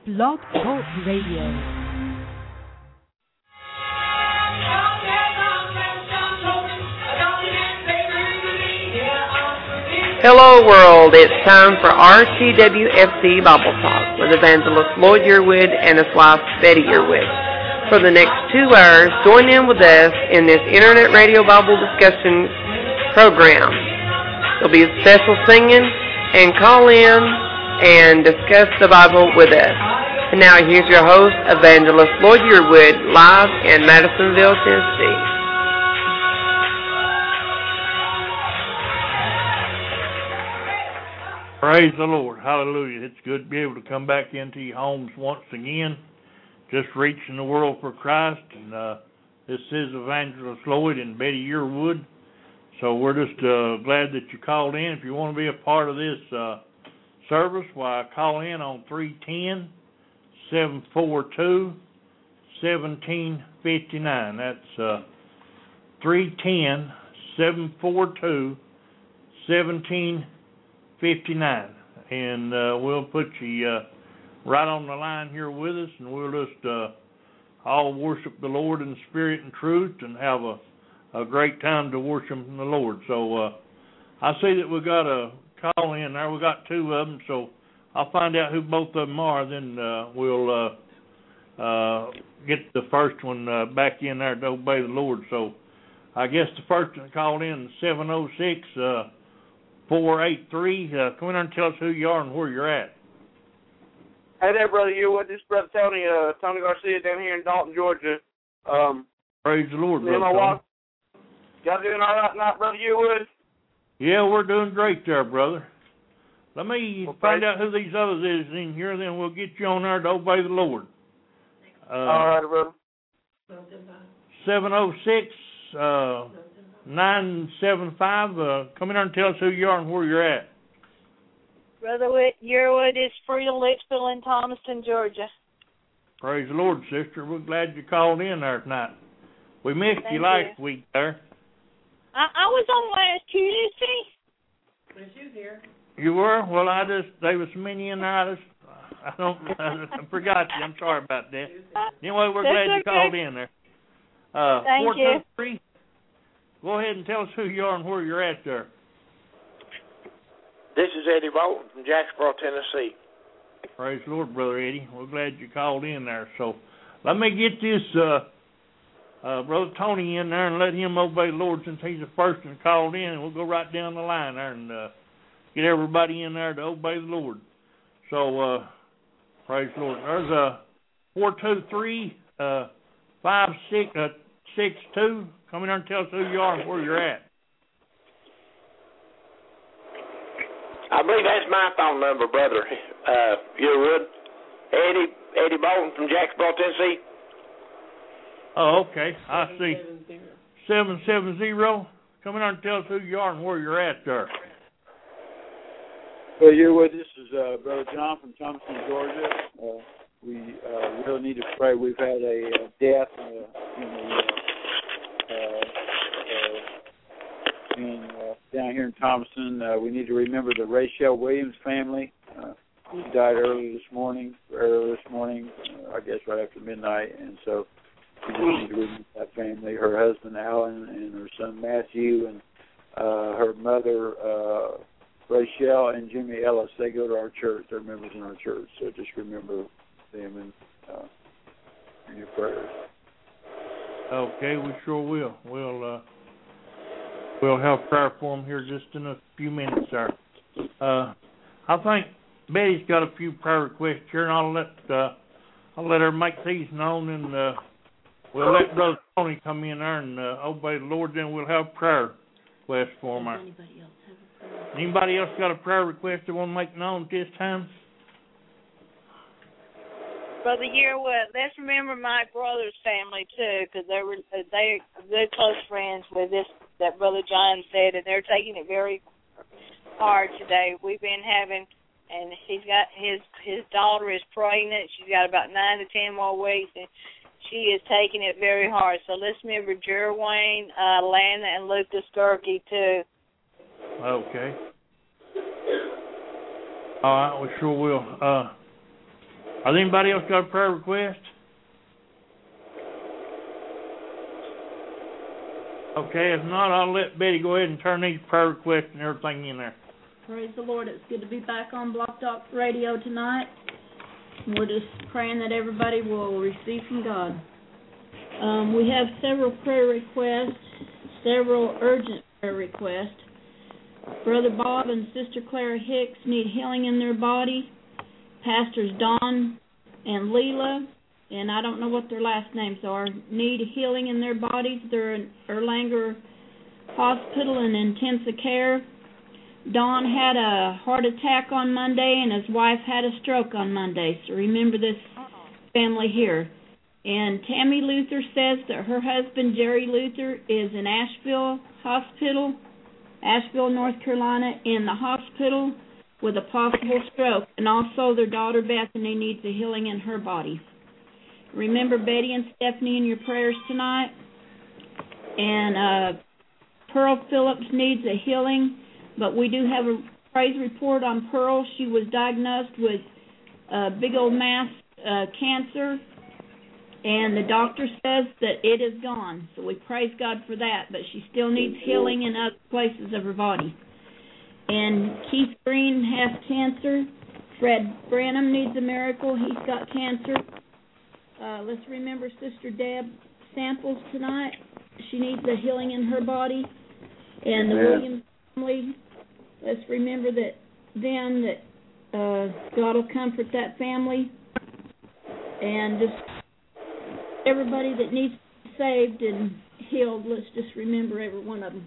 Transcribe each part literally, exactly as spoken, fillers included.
Blog Talk Radio. Hello world, it's time for R T W F C Bible Talk with Evangelist Lloyd Yearwood and his wife Betty Yearwood. For the next two hours, join in with us in this Internet Radio Bible discussion program. There'll be special singing and call in and discuss the Bible with us. And now here's your host, Evangelist Lloyd Yearwood, live in Madisonville, Tennessee. Praise the Lord. Hallelujah. It's good to be able to come back into your homes once again, just reaching the world for Christ. And uh, this is Evangelist Lloyd and Betty Yearwood. So we're just uh, glad that you called in. If you want to be a part of this uh, service, why, call in on three one zero, seven four two, one seven five nine. That's uh, three one zero, seven four two, one seven fifty-nine, and uh, we'll put you uh, right on the line here with us, and we'll just uh, all worship the Lord in spirit and truth and have a, a great time to worship the Lord. So uh, I see that we got a call in there. We got two of them, so I'll find out who both of them are. Then uh, we'll uh, uh, get the first one uh, back in there to obey the Lord. So I guess the first one called in seven oh six. Uh, four eight three. Uh, come in and tell us who you are and where you're at. Hey there, Brother Yearwood. This is Brother Tony, uh, Tony Garcia down here in Dalton, Georgia. Um, Praise the Lord, me and Brother my Tony. wife, y'all doing all right tonight, Brother Yearwood? Yeah, we're doing great there, brother. Let me well, find out who these others is in here, then we'll get you on there to obey the Lord. Uh, all right, brother. seven oh six, uh, nine seven five. Uh, come in there and tell us who you are and where you're at. Brother Yearwood is free to Litchfield in Thomaston, Georgia. Praise the Lord, sister. We're glad you called in there tonight. We missed Thank you last you. week there. I, I was on last Tuesday. Was you here? You were? Well, I just, there was so many in there, I just, I don't, I forgot you. I'm sorry about that. Anyway, we're That's glad you okay. called in there. Uh, Thank four you. two three. Go ahead and tell us who you are and where you're at there. This is Eddie Bolton from Jacksboro, Tennessee. Praise the Lord, Brother Eddie. We're glad you called in there. So let me get this uh, uh, Brother Tony in there and let him obey the Lord since he's the first one called in, and we'll go right down the line there and uh, get everybody in there to obey the Lord. So uh, praise the Lord. There's a four two three, uh, five six, uh, six two. Come in there and tell us who you are and where you're at. I believe that's my phone number, Brother uh, Yearwood. Eddie Eddie Bolton from Jacksboro, Tennessee. Oh, okay. I see. seven seven zero. Come in there and tell us who you are and where you're at there. Well, Yearwood, this is uh, Brother John from Thompson, Georgia. Uh, we uh, really need to pray. We've had a uh, death uh, in the uh, uh, uh, in, uh, down here in Thompson. Uh, we need to remember the Rachel Williams family. Uh, she died early this morning, early this morning, uh, I guess right after midnight, and so we just need to remember that family. Her husband Alan and her son Matthew, and uh, her mother uh, Rachel and Jimmy Ellis. They go to our church. They're members in our church, so just remember them in, uh, in your prayers. Okay, we sure will. We'll uh, we'll have prayer for them here just in a few minutes, sir. Uh, I think Betty's got a few prayer requests here, and I'll let uh, I'll let her make these known, and uh, we'll let Brother Tony come in there and uh, obey the Lord. Then we'll have prayer requests for him. Anybody else have a prayer request? Anybody else got a prayer request they want to make known at this time? Brother Yearwood, let's remember my brother's family too, because they were they they're close friends with this that Brother John said, and they're taking it very hard today. We've been having, and he's got his his daughter is pregnant. She's got about nine to ten more weeks, and she is taking it very hard. So let's remember Jerwayne, uh, Lana, and Lucas Gerke too. Okay. All right, we sure will. Uh, Has anybody else got a prayer request? Okay, if not, I'll let Betty go ahead and turn these prayer requests and everything in there. Praise the Lord. It's good to be back on Block Talk Radio tonight. We're just praying that everybody will receive from God. Um, we have several prayer requests, several urgent prayer requests. Brother Bob and Sister Clara Hicks need healing in their body. Pastors Don and Leela, and I don't know what their last names are, need healing in their bodies. They're in Erlanger Hospital in intensive care. Don had a heart attack on Monday, and his wife had a stroke on Monday. So remember this family here. And Tammy Luther says that her husband, Jerry Luther, is in Asheville Hospital, Asheville, North Carolina, in the hospital with a possible stroke. And also their daughter, Bethany, needs a healing in her body. Remember Betty and Stephanie in your prayers tonight. And uh, Pearl Phillips needs a healing. But we do have a praise report on Pearl. She was diagnosed with uh, big old mass uh, cancer, and the doctor says that it is gone. So we praise God for that, but she still needs healing in other places of her body. And Keith Green has cancer. Fred Branham needs a miracle. He's got cancer. Uh, let's remember Sister Deb Samples tonight. She needs a healing in her body. And the Williams family, let's remember that then that uh, God will comfort that family, and just everybody that needs to be saved and healed, let's just remember every one of them.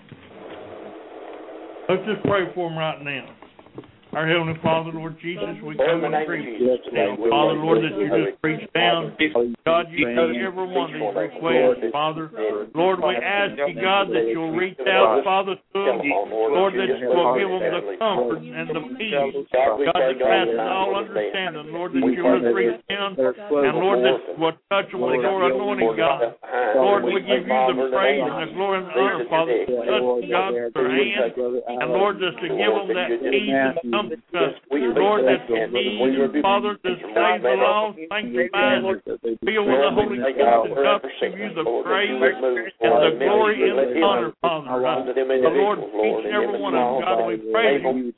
Let's just pray for them right now. Our Heavenly Father, Lord Jesus, we come and preach. Father, Lord, that you just preach down. God, you know every one of these requests, Father. Lord, we ask you, God, that you'll reach out, Father, to them. Lord, that you will give them the comfort and the peace, God, that passes all understanding. Lord, that you will reach down, and Lord, that will touch them with your anointing, God. Lord, we give you the praise and the glory and the honor, Father. Touch God with their hands, and Lord, just to give them that peace and comfort. Lord, that the need, Father, that praise the Lord, sanctify, fill with the Holy Spirit, and God, give you the praise and the glory and the honor, Father. The Lord, each and every one of them, God, we praise you.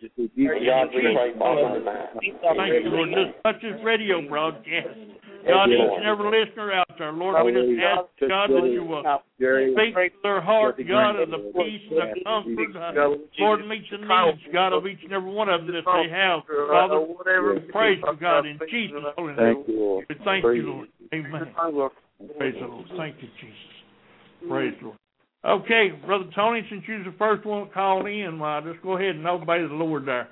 Thank you, Lord. Just touch this radio broadcast. God, each and every listener out there, Lord, we just ask, God, that you will speak to their heart, God, of the peace and the comfort. Uh, Lord, meet the needs, God, of each and every one of them that they have. Father, we praise you, God, in Jesus' holy name. We thank you, Lord. Amen. Praise the Lord. Thank you, Jesus. Praise the Lord. Okay, Brother Tony, since you're the first one that called in, uh, just go ahead and obey the Lord there.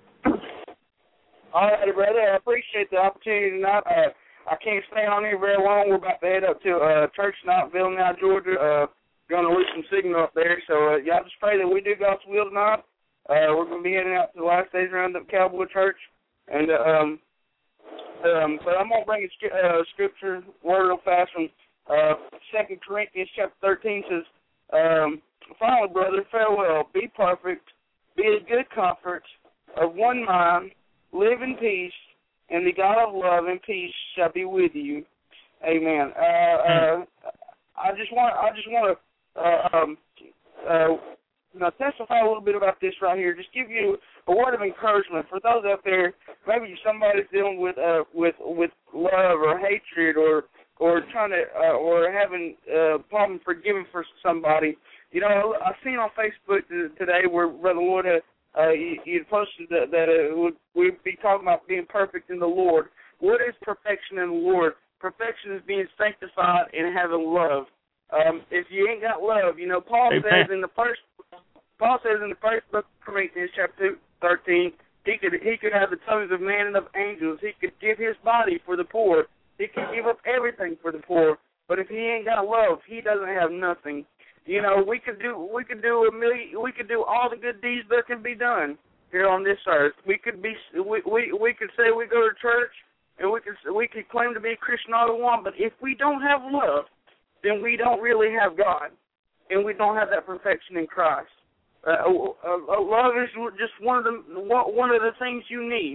All right, brother. I appreciate the opportunity tonight. Uh, I can't stay on here very long. We're about to head up to uh, church tonight, Villanelle, Georgia. Uh, going to lose some signal up there. So uh, y'all just pray that we do God's will tonight. Uh, we're going to be heading out to the last days Roundup Cowboy Church. And uh, um, um, but I'm going to bring a uh, scripture word real fast from uh, Second Corinthians chapter thirteen. Says, um, finally, brother, farewell. Be perfect. Be of good comfort, of one mind. Live in peace. And the God of love and peace shall be with you. Amen. Uh, uh, I just want, I just want to, uh, um, uh, you know, testify a little bit about this right here. Just give you a word of encouragement for those out there. Maybe somebody's dealing with, uh, with, with love or hatred, or, or trying to, uh, or having a uh, problem forgiving for somebody. You know, I seen on Facebook today where Brother Lloyd had. Uh, you, you posted that, that it would, we'd be talking about being perfect in the Lord. What is perfection in the Lord? Perfection is being sanctified and having love. Um, if you ain't got love, you know, Paul Amen. says in the first Paul says in the first book of Corinthians, chapter thirteen, he could he could have the tongues of man and of angels. He could give his body for the poor. He could give up everything for the poor. But if he ain't got love, he doesn't have nothing. You know, we could do we could do a million we could do all the good deeds that can be done here on this earth. We could be we we, we could say we go to church, and we could we could claim to be a Christian all we want, but if we don't have love, then we don't really have God, and we don't have that perfection in Christ. Uh, uh, uh, love is just one of the one of the things you need.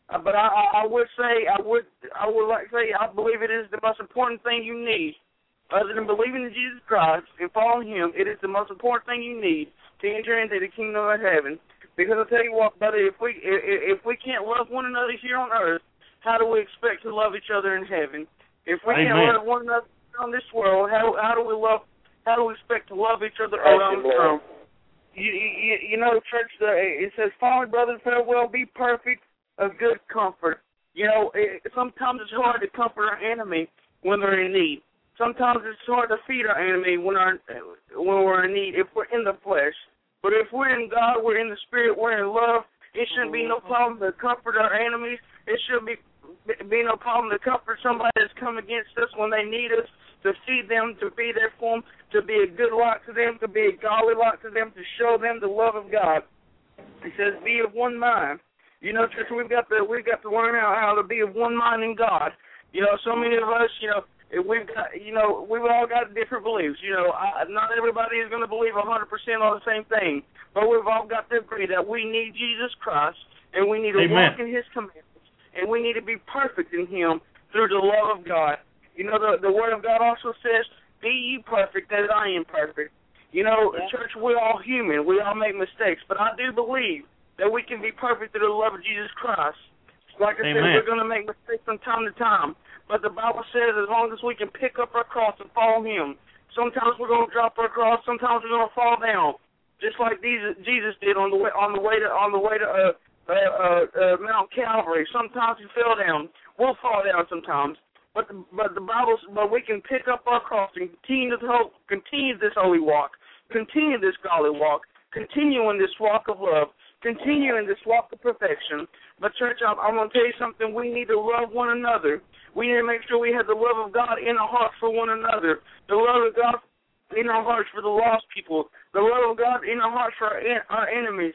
Uh, but I, I, I would say, I would, I would like to say, I believe it is the most important thing you need. Other than believing in Jesus Christ and following Him, it is the most important thing you need to enter into the kingdom of heaven. Because I'll tell you what, brother, if we if, if we can't love one another here on earth, how do we expect to love each other in heaven? If we Amen. can't love one another on this world, how how do we love? How do we expect to love each other around the throne? You, you, you know, church, the, it says, "Finally, brothers, farewell, be perfect, of good comfort." You know, it, sometimes it's hard to comfort our enemy when they're in need. Sometimes it's hard to feed our enemy when, our, when we're in need, if we're in the flesh. But if we're in God, we're in the Spirit, we're in love, it shouldn't be no problem to comfort our enemies. It shouldn't be, be no problem to comfort somebody that's come against us when they need us, to feed them, to be there for them, to be a good light to them, to be a godly light to them, to show them the love of God. It says, be of one mind. You know, church, we've got to, we've got to learn how, how to be of one mind in God. You know, so many of us, you know, we've got, you know, we've all got different beliefs. You know, I, not everybody is going to believe one hundred percent on the same thing, but we've all got to agree that we need Jesus Christ, and we need to Amen. walk in His commandments, and we need to be perfect in Him through the love of God. You know, the, the Word of God also says, be ye perfect as I am perfect. You know, yeah. Church, we're all human. We all make mistakes, but I do believe that we can be perfect through the love of Jesus Christ. Like I Amen. said, we're going to make mistakes from time to time. But the Bible says as long as we can pick up our cross and follow Him, sometimes we're going to drop our cross, sometimes we're going to fall down, just like Jesus, Jesus did on the way on the way to on the way to uh, uh, uh, uh, Mount Calvary. Sometimes He fell down. We'll fall down sometimes, but the, but the Bible, but we can pick up our cross and continue to hope, continue this holy walk, continue this godly walk, continue in this walk of love, continue in this walk of perfection. But church, I'm, I'm going to tell you something. We need to love one another. We need to make sure we have the love of God in our hearts for one another, the love of God in our hearts for the lost people, the love of God in our hearts for our, en- our enemies.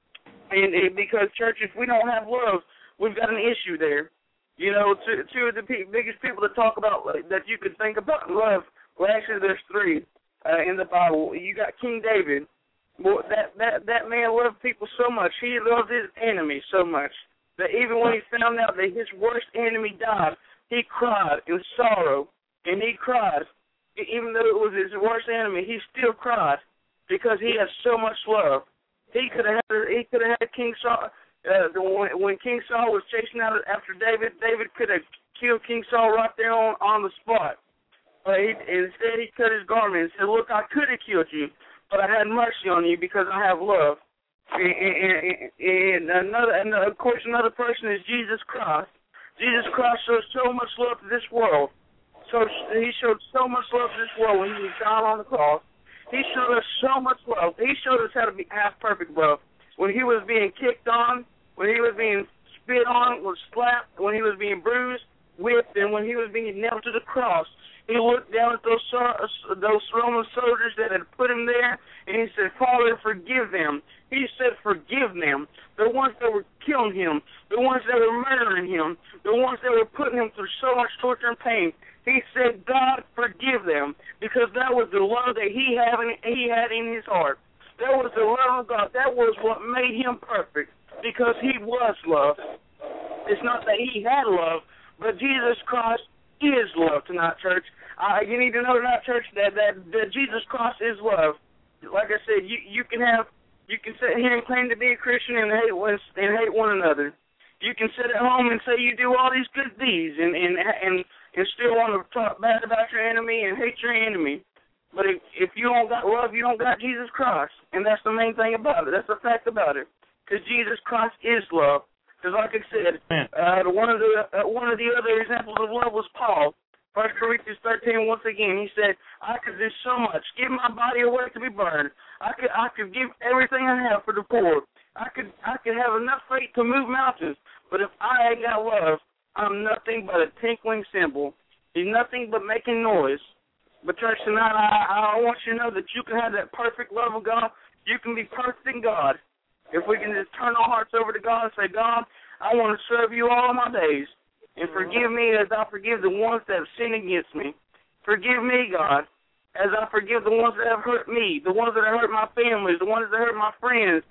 And, and because, church, if we don't have love, we've got an issue there. You know, two, two of the pe- biggest people to talk about like, that you could think about love, well, actually there's three uh, in the Bible. You got King David. Well, that, that, that man loved people so much. He loved his enemies so much that even when he found out that his worst enemy died, he cried in sorrow, and he cried. Even though it was his worst enemy, he still cried because he had so much love. He could have had, he could have had King Saul. Uh, when, when King Saul was chasing out after David, David could have killed King Saul right there on, on the spot. But he, instead, he cut his garment and said, "Look, I could have killed you, but I had mercy on you because I have love." And, and, and another, and of course, another person is Jesus Christ. Jesus Christ showed so much love to this world. So He showed so much love to this world when He was down on the cross. He showed us so much love. He showed us how to be half perfect love. When He was being kicked on, when He was being spit on, was slapped, when He was being bruised, whipped, and when He was being nailed to the cross, He looked down at those those Roman soldiers that had put Him there, and He said, "Father, forgive them." He said, "Forgive them." The ones that were killing Him, the ones that were murdering Him, the ones that were putting Him through so much torture and pain. He said, "God, forgive them," because that was the love that He had in, he had in His heart. That was the love of God. That was what made Him perfect, because He was love. It's not that He had love, but Jesus Christ is love tonight, church. Uh, you need to know tonight, church, that, that, that Jesus Christ is love. Like I said, you, you can have, you can sit here and claim to be a Christian and hate one, and hate one another. You can sit at home and say you do all these good deeds and and and, and still want to talk bad about your enemy and hate your enemy. But if, if you don't got love, you don't got Jesus Christ, and that's the main thing about it. That's the fact about it, because Jesus Christ is love. Because like I said, uh, one of the uh, one of the other examples of love was Paul. First Corinthians thirteen. Once again, he said, "I could do so much, give my body away to be burned. I could I could give everything I have for the poor. I could I could have enough faith to move mountains. But if I ain't got love, I'm nothing but a tinkling cymbal. He's nothing but making noise." But church, tonight I, I want you to know that you can have that perfect love of God. You can be perfect in God. If we can just turn our hearts over to God and say, "God, I want to serve you all my days. And forgive me as I forgive the ones that have sinned against me. Forgive me, God, as I forgive the ones that have hurt me, the ones that have hurt my families, the ones that hurt my friends.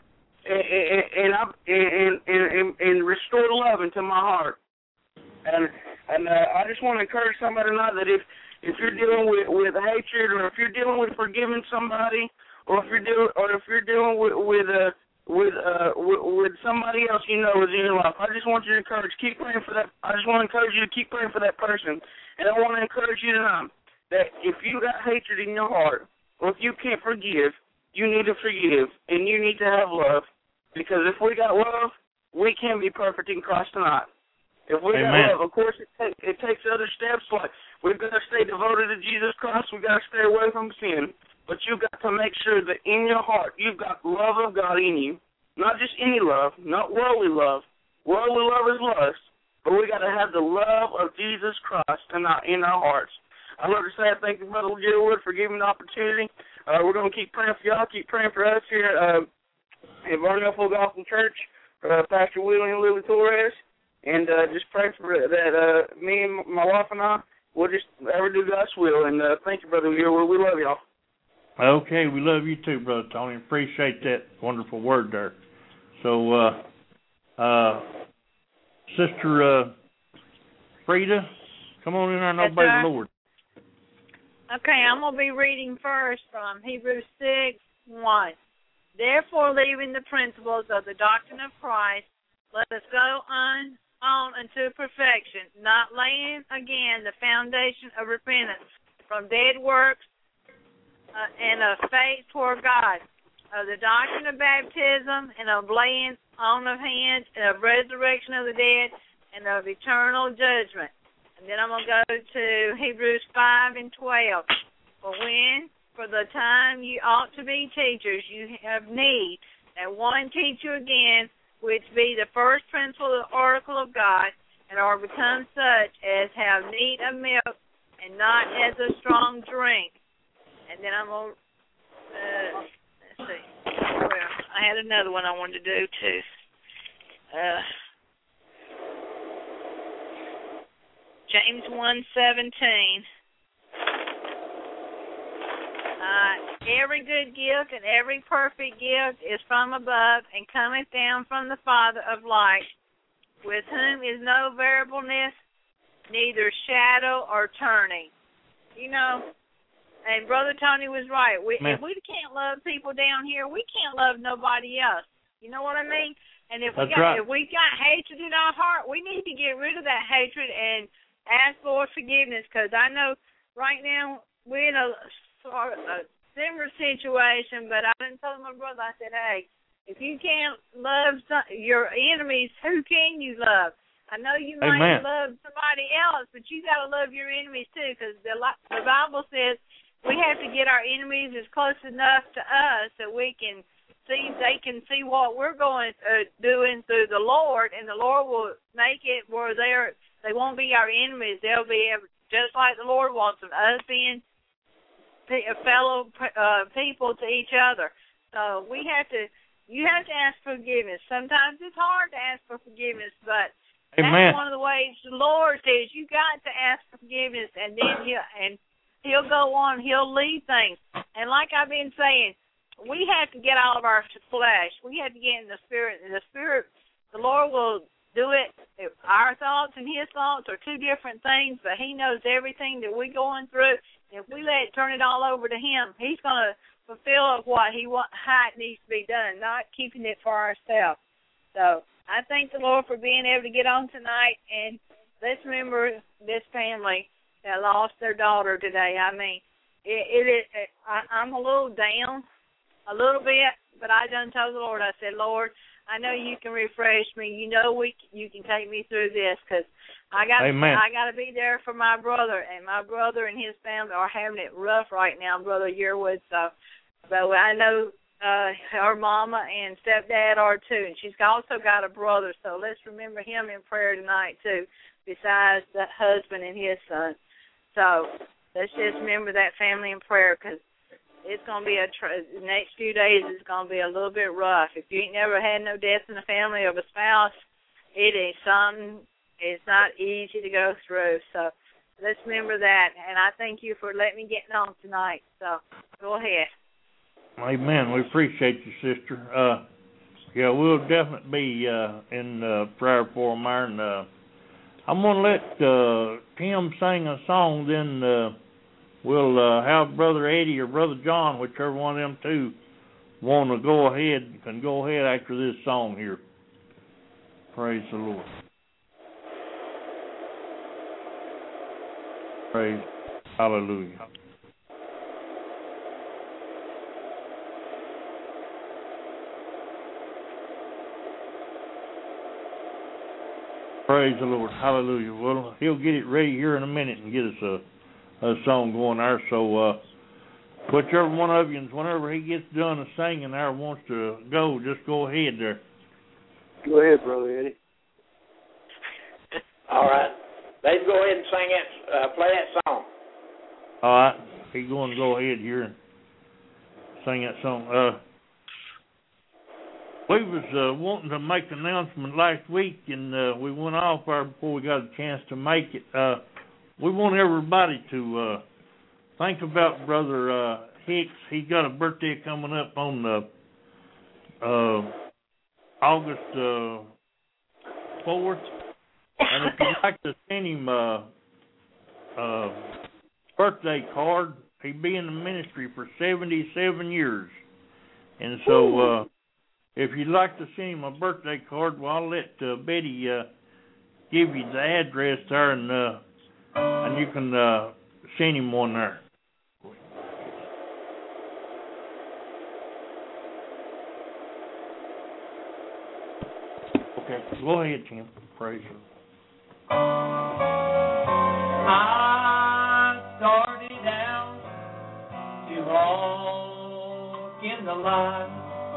and and, I, and, and, and, and restore love into my heart. And and uh, I just want to encourage somebody tonight that if if you're dealing with, with hatred, or if you're dealing with forgiving somebody, or if you're dealing or if you're dealing with with uh, with, uh, with with somebody else you know is in your life, I just want you to encourage, keep praying for that. I just want to encourage you to keep praying for that person. And I want to encourage you tonight that if you got hatred in your heart, or if you can't forgive, you need to forgive, and you need to have love. Because if we got love, we can be perfect in Christ tonight. If we Amen. got love, of course, it, take, it takes other steps, like we've got to stay devoted to Jesus Christ. We've got to stay away from sin. But you've got to make sure that in your heart you've got love of God in you. Not just any love, not worldly love. Worldly love is lust. But we got to have the love of Jesus Christ in our, in our hearts. I'd love to say thank you, Brother Gilwood, for giving the opportunity. Uh, we're going to keep praying for y'all. Keep praying for us here uh, at Vernon Full Gospel Church, uh, Pastor Willie and Lily Torres. And uh, just pray for that uh, me and my wife and I will just ever do God's will. And uh, thank you, Brother Gilwood. We love y'all. Okay, we love you too, Brother Tony. Appreciate that wonderful word there. So, uh, uh, Sister uh, Frida, come on in there and Yes, obey sir. the Lord. Okay, I'm going to be reading first from Hebrews six one. Therefore, leaving the principles of the doctrine of Christ, let us go on, on unto perfection, not laying again the foundation of repentance from dead works uh, and of faith toward God, of the doctrine of baptism, and of laying on of hands, and of resurrection of the dead, and of eternal judgment. And then I'm going to go to Hebrews five and twelve. For when, for the time you ought to be teachers, you have need that one teach you again, which be the first principle of the oracle of God, and are become such as have need of milk, and not as a strong drink. And then I'm going to, uh, let's see. Well, I had another one I wanted to do, too. Uh, James one seventeen. Uh, every good gift and every perfect gift is from above and cometh down from the Father of light, with whom is no variableness, neither shadow or turning. You know, and Brother Tony was right. We, if we can't love people down here, we can't love nobody else. You know what I mean? And if we That's got right. if we got hatred in our heart, we need to get rid of that hatred and ask Lord forgiveness. Because I know right now we're in a sort of a similar situation, but I didn't tell my brother. I said, hey, if you can't love some, your enemies, who can you love? I know you might Amen. love somebody else, but you got to love your enemies too, because the, the Bible says we have to get our enemies as close enough to us so we can see, they can see what we're going uh, doing through the Lord, and the Lord will make it where they're they won't be our enemies. They'll be just like the Lord wants them, us being fellow uh, people to each other. So we have to, you have to ask forgiveness. Sometimes it's hard to ask for forgiveness, but Amen. that's one of the ways the Lord says you got to ask for forgiveness, and then he'll, and he'll go on, he'll lead things. And like I've been saying, we have to get out of our flesh. We have to get in the Spirit. And the Spirit, the Lord will do it. Our thoughts and His thoughts are two different things, but He knows everything that we're going through. If we let it turn it all over to Him, He's going to fulfill what He want, how it needs to be done, not keeping it for ourselves. So I thank the Lord for being able to get on tonight, and let's remember this family that lost their daughter today. I mean, it, it, it I, I'm a little down, a little bit, but I done told the Lord, I said, Lord, I know you can refresh me. You know we you can take me through this, because I got I got to be there for my brother, and my brother and his family are having it rough right now, Brother Yearwood. So, so I know uh, her mama and stepdad are too, and she's also got a brother. So let's remember him in prayer tonight too, besides the husband and his son. So let's just remember that family in prayer, because it's going to be a, tr- the next few days is going to be a little bit rough. If you ain't never had no death in the family of a spouse, it is something, it's not easy to go through. So let's remember that. And I thank you for letting me get on tonight. So go ahead. Amen. We appreciate you, sister. Uh, Yeah, we'll definitely be uh, in uh, prayer for him there. And, uh, I'm going to let uh, Tim sing a song, then uh, we'll uh, have Brother Eddie or Brother John, whichever one of them two, want to go ahead, can go ahead after this song here. Praise the Lord. Praise. Hallelujah. Praise the Lord. Hallelujah. Well, he'll get it ready here in a minute and get us a, a song going there. So, uh, whichever one of you, whenever he gets done singing there, wants to go, just go ahead there. Go ahead, Brother Eddie. All right. They can go ahead and sing that, uh, play that song. All right. He's going to go ahead here and sing that song. Uh, we was uh, wanting to make an announcement last week, and uh, we went off there before we got a chance to make it. Uh, we want everybody to uh, think about Brother uh, Hicks. He's got a birthday coming up on the uh, August uh, fourth. And if you'd like to send him a, a birthday card, he'd be in the ministry for seventy-seven years. And so uh, if you'd like to send him a birthday card, well, I'll let uh, Betty uh, give you the address there, and uh, and you can uh, send him one there. Okay, go ahead, Tim. Praise you. I started out to walk in the light,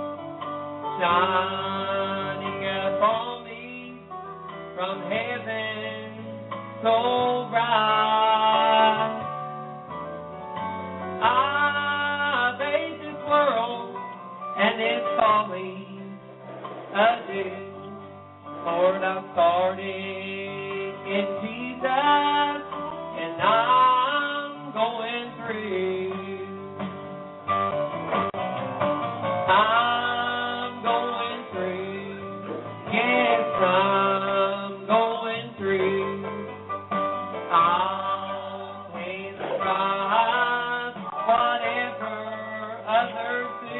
shining upon me from heaven so bright. I bathed this world and its follies adieu. Lord, I started in Jesus, and I'm going through. I'm going through. Yes, I'm going through. I'll pay the price, whatever others do.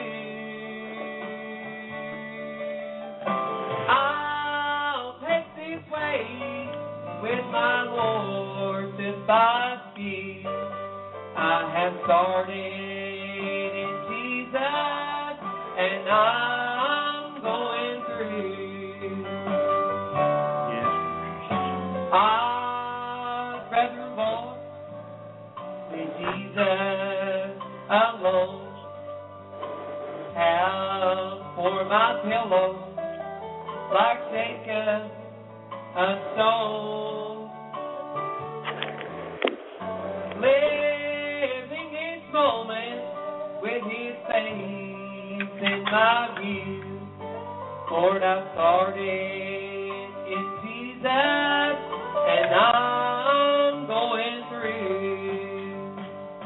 With my Lord since I see, I have started in Jesus, and I'm going through. Yes. I'd rather walk with Jesus alone, have for my pillow like Jacob a stone, living each moment with His face in my view. Lord, I started in Jesus, and I'm going through.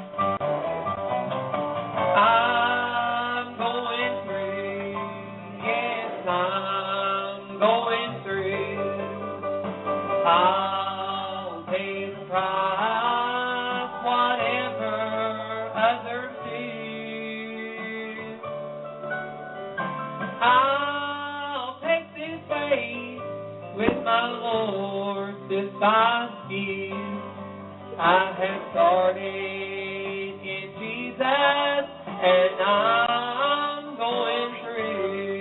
I'm going through. Yes, I'm going through. I'll pay the price, whatever others do. I'll take this way with my Lord since I see. I have started in Jesus, and I'm going through.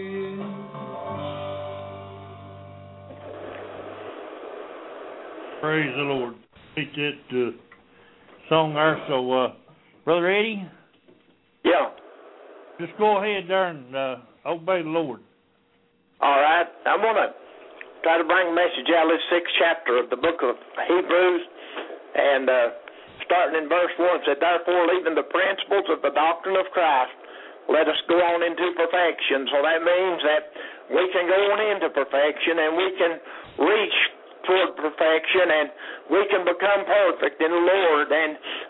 Praise the Lord. Take that uh, song there. So, uh, Brother Eddie? Yeah. Just go ahead there and uh, obey the Lord. All right. I'm going to try to bring a message out of this sixth chapter of the book of Hebrews. And uh, starting in verse one, it said, therefore, leaving the principles of the doctrine of Christ, let us go on into perfection. So that means that we can go on into perfection, and we can reach toward perfection, and we can become perfect in the Lord. And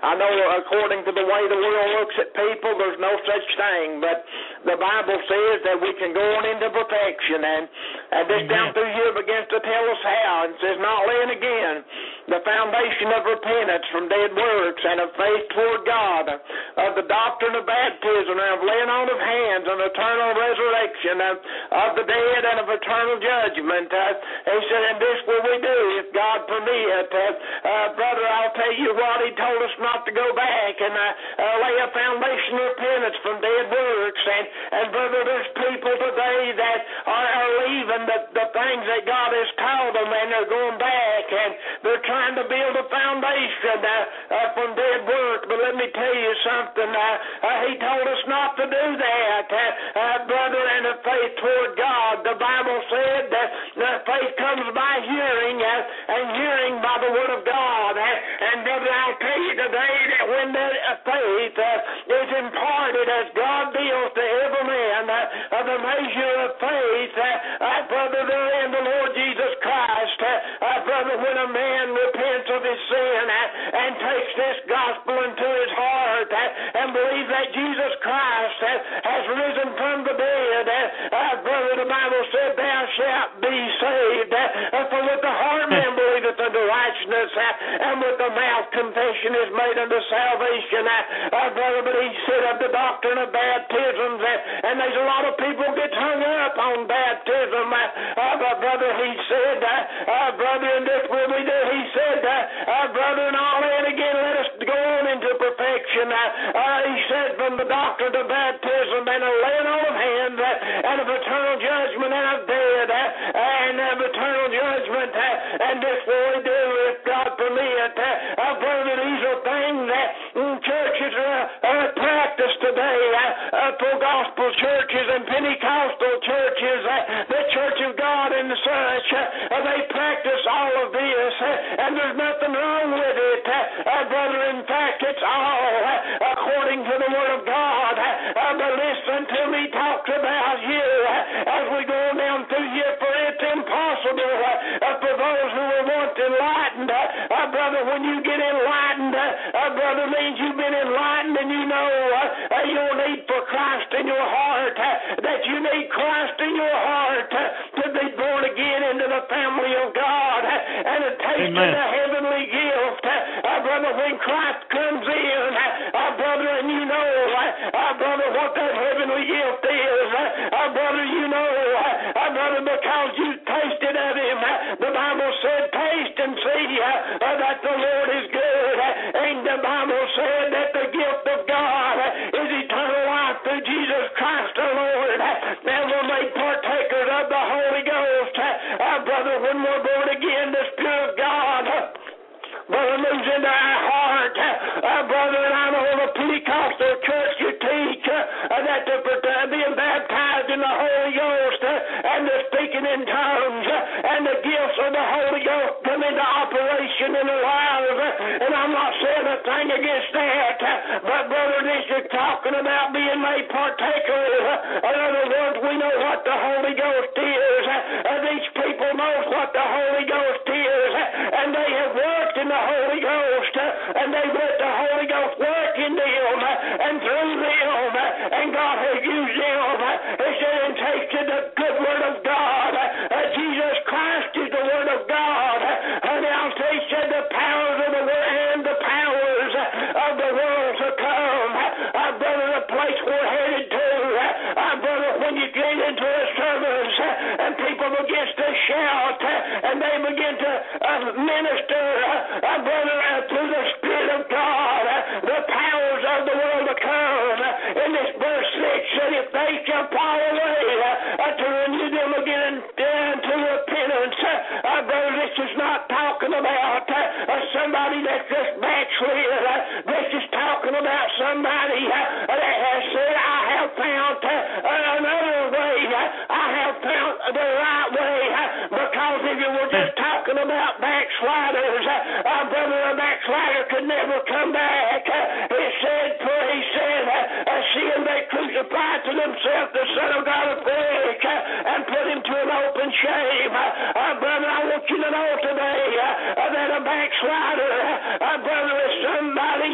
I know according to the way the world looks at people, there's no such thing, but the Bible says that we can go on into perfection, and, and this down through here begins to tell us how, and says, not laying again the foundation of repentance from dead works and of faith toward God, of the doctrine of baptism and of laying on of hands and eternal resurrection of, of the dead and of eternal judgment. Uh, he said, and this will we do if God permit. Uh, uh, brother, I'll tell you what, he told us not to go back and uh, uh, lay a foundation of repentance from dead works. And, and brother, there's people today that are, are leaving the, the things that God has taught them, and they're going back, and they're trying to build a foundation uh, uh, from dead work. But let me tell you something. Uh, uh, he told us not to do that, uh, uh, brother, and the faith toward God. The Bible said that uh, faith comes by hearing, uh, and hearing by the word of God. Uh, and brother, I'll tell you today that when that uh, faith uh, is imparted as God deals to every man, uh, uh, the measure of faith, uh, uh, brother, there in the Lord Jesus Christ, uh, uh, brother, when a man repents of his sin uh, and takes this gospel into his heart uh, and believes that Jesus Christ uh, has risen from the dead, uh, uh, brother, the Bible said, thou shalt be saved. Uh, uh, for with the heart man believeth unto righteousness, uh, and with the mouth confession is made unto salvation. Uh, uh, brother, but he said of the doctrine of baptisms, uh, and there's a lot of people get hung up on baptism. Uh, uh, but brother, he said, uh, uh, brother, and this will we do. He said, uh, uh, brother, and all in again, let us go on into perfection. Uh, uh, he said, from the doctrine of baptism and a laying on of hands uh, and of eternal judgment and of dead uh, and of eternal judgment. Uh, and this will we do if God permit. Uh, uh, brother, these are things that mm, churches uh, uh, practice today. Uh, uh, for gospel churches and Pentecostal churches, uh, the Church of God and such, uh, they practice all of this, uh, and there's nothing wrong with it, uh, uh, brother. In fact, it's all uh, according to the Word of God. Uh, uh, but listen to me, talks about here uh, as we go down through here, for it's impossible uh, uh, for those who are once enlightened, uh, uh, brother, when you get enlightened, uh, uh, brother, means you've been enlightened and you know uh, uh, your need for Christ in your heart, uh, that you need Christ in your heart uh, to be born again into the family of God uh, and to taste of the heavenly gift. Uh, uh, brother, when Christ comes in, uh, uh, brother, and you know, uh, uh, brother, what that heavenly gift is, uh, uh, brother, you know, uh, uh, brother, because you tasted of him. Uh, the Bible said, taste and see uh, uh, that the Lord is good. Uh, and the Bible said that the gift of God uh, is eternal life through Jesus Christ our Lord. Uh, now we're made partakers of the Holy Ghost. Uh, uh, brother, when we're born again, the Spirit of God, uh, brother, moves into our heart. Uh, uh, brother, and I know the Pentecostal church you teach uh, that the uh, being baptized in the Holy Ghost uh, and the speaking in tongues uh, and the gifts of the Holy Ghost come into operation in the lives. Uh, and I'm not saying a thing against that, uh, but brother, this is talking about being made partakers. Uh, in other words, we know what the Holy Ghost is. Uh, uh, these people know what the Holy Ghost is, uh, and they have worked in the Holy Ghost, uh, and they've let the Holy Ghost work in them uh, and through them, uh, and God has used them. Uh, he said, and tasted the good word of God. Uh, uh, Jesus Christ is the word of God. Uh, and now he said the powers of the world and the powers uh, of the world to come. Uh, uh, brother, the place we're headed to. Uh, uh, brother, when you get into a service uh, and people begin to shout uh, and they begin to uh, minister, uh, uh, brother, uh, through the Spirit of God, uh, the powers of the world to come. Uh, in this verse six, said, if they shall fall away, uh, uh, to renew them again uh, to repentance. Uh, uh, brother, this is not talking about uh, uh, somebody that's just backslid. Uh, this is talking about somebody uh, that has said, I have found uh, another way. Uh, I have found the right way. Uh, because if you were just talking about backsliders, uh, uh, brother, a backslider could never come back. Uh, he said, for he said, uh, uh, seeing they crucified to themselves the Son of God of flesh uh, and put him to an open shame. Uh, uh, brother, I want you to know today uh, uh, that a backslider, uh, uh, brother, is somebody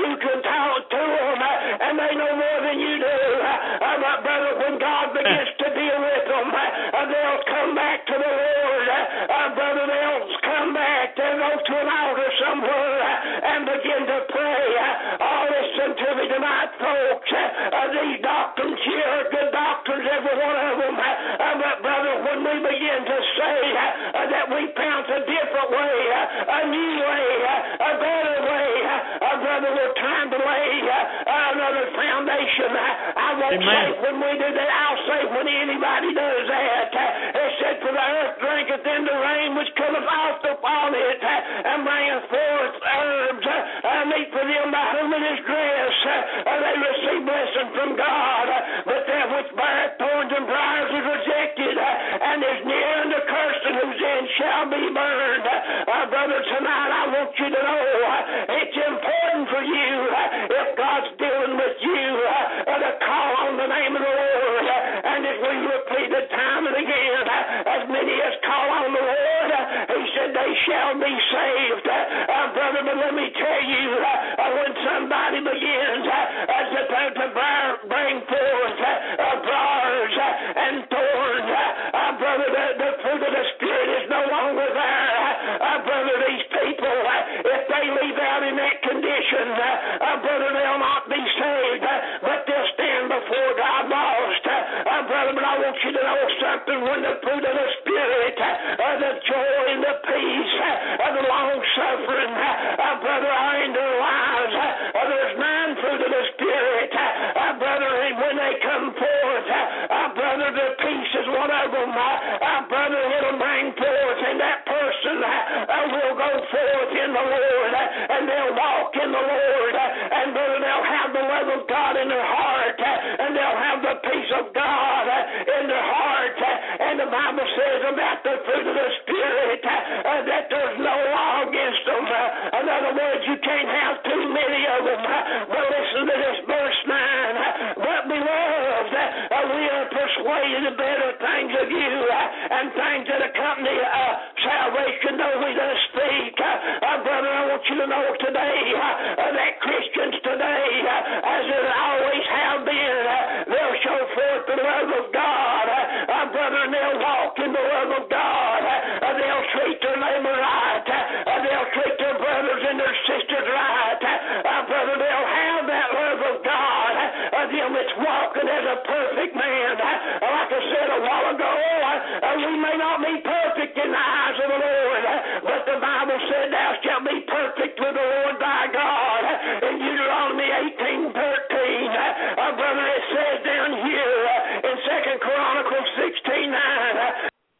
you can talk to them, uh, and they know more than you do. Uh, my brother, when God begins to deal with them, uh, they'll come back to the Lord. Uh, brother, they'll come back. They'll go to an altar somewhere uh, and begin to pray. Uh, oh, listen to me tonight, folks. Uh, uh, these doctrines here are good doctrines, every one of them. Uh, but, brother, when we begin to say uh, uh, that we found a different way, uh, a new way, uh, a better way, uh, uh, brother, we're trying to lay uh, another foundation. Uh, I won't Amen. say when we do that. I'll say when anybody does that. Uh, it said, for the earth drinketh in the rain which cometh oft upon it, uh, and bringeth forth herbs, uh, meet for them by whom it is dressed. Uh, they receive blessing from God, uh, but that which beareth thorns and briars is rejected, uh, and is near unto cursing, whose end shall be burned. Uh, brother, tonight I want you to know uh, it's important for you, uh, if God's dealing with you, uh, to call on the name of the Lord. Uh, and as we repeated time and again, uh, as many as call on the Lord, uh, he said they shall be saved. Uh, uh, brother, but let me tell you, uh, uh, when somebody begins uh, uh, to, to bring forth uh, uh, briars uh, and thorns, uh, uh, brother, the, the fruit of the Spirit is no longer there. Uh, brother, these people, uh, if they leave out in that condition, uh, uh, brother, they'll not be saved, uh, but they'll stand before God lost. Uh, uh, brother, but I want you to know something. When the fruit of the Spirit, uh, uh, the joy and the peace, uh, the long-suffering, uh, uh, brother, are in their lives. Uh, uh, there's nine fruit of the Spirit, uh, uh, brother, and when they come forth, uh, uh, brother, the peace is one of them. Uh, uh, brother, it'll bring forth, and that person uh, uh, will go forth in the Lord, uh, and they'll walk in the Lord, uh, and brother, they'll have the love of God in their heart, uh, and they'll have the peace of God uh, in their heart. Uh, and the Bible says about the fruit of the Spirit uh, uh, that there's no law against them. Uh, in other words, you can't have too many of them. Uh, but listen to this verse nine. Uh, but beloved, uh, we are persuaded of better things of you uh, and things that accompany uh, salvation, though we thus speak. Uh, uh, brother, I want you to know today uh, uh, that Christians today, uh, as it always have been, uh, they'll show forth the love of God. Uh, uh, brother, and they'll walk in the love of God. Uh, uh, they'll treat their neighbor right. Uh, uh, they'll treat their brothers and their sisters right. Uh, uh, brother, they'll have that love of God. Uh, them that's walking as a perfect man. Uh, like I said a while ago, uh, uh, we may not be perfect in the eyes of the Lord, uh, but the Bible said thou shalt be perfect with the Lord thy God. Uh, in Deuteronomy eighteen thirteen, uh, uh, brother, it says down here uh, in Second Chronicles sixteen nine, uh,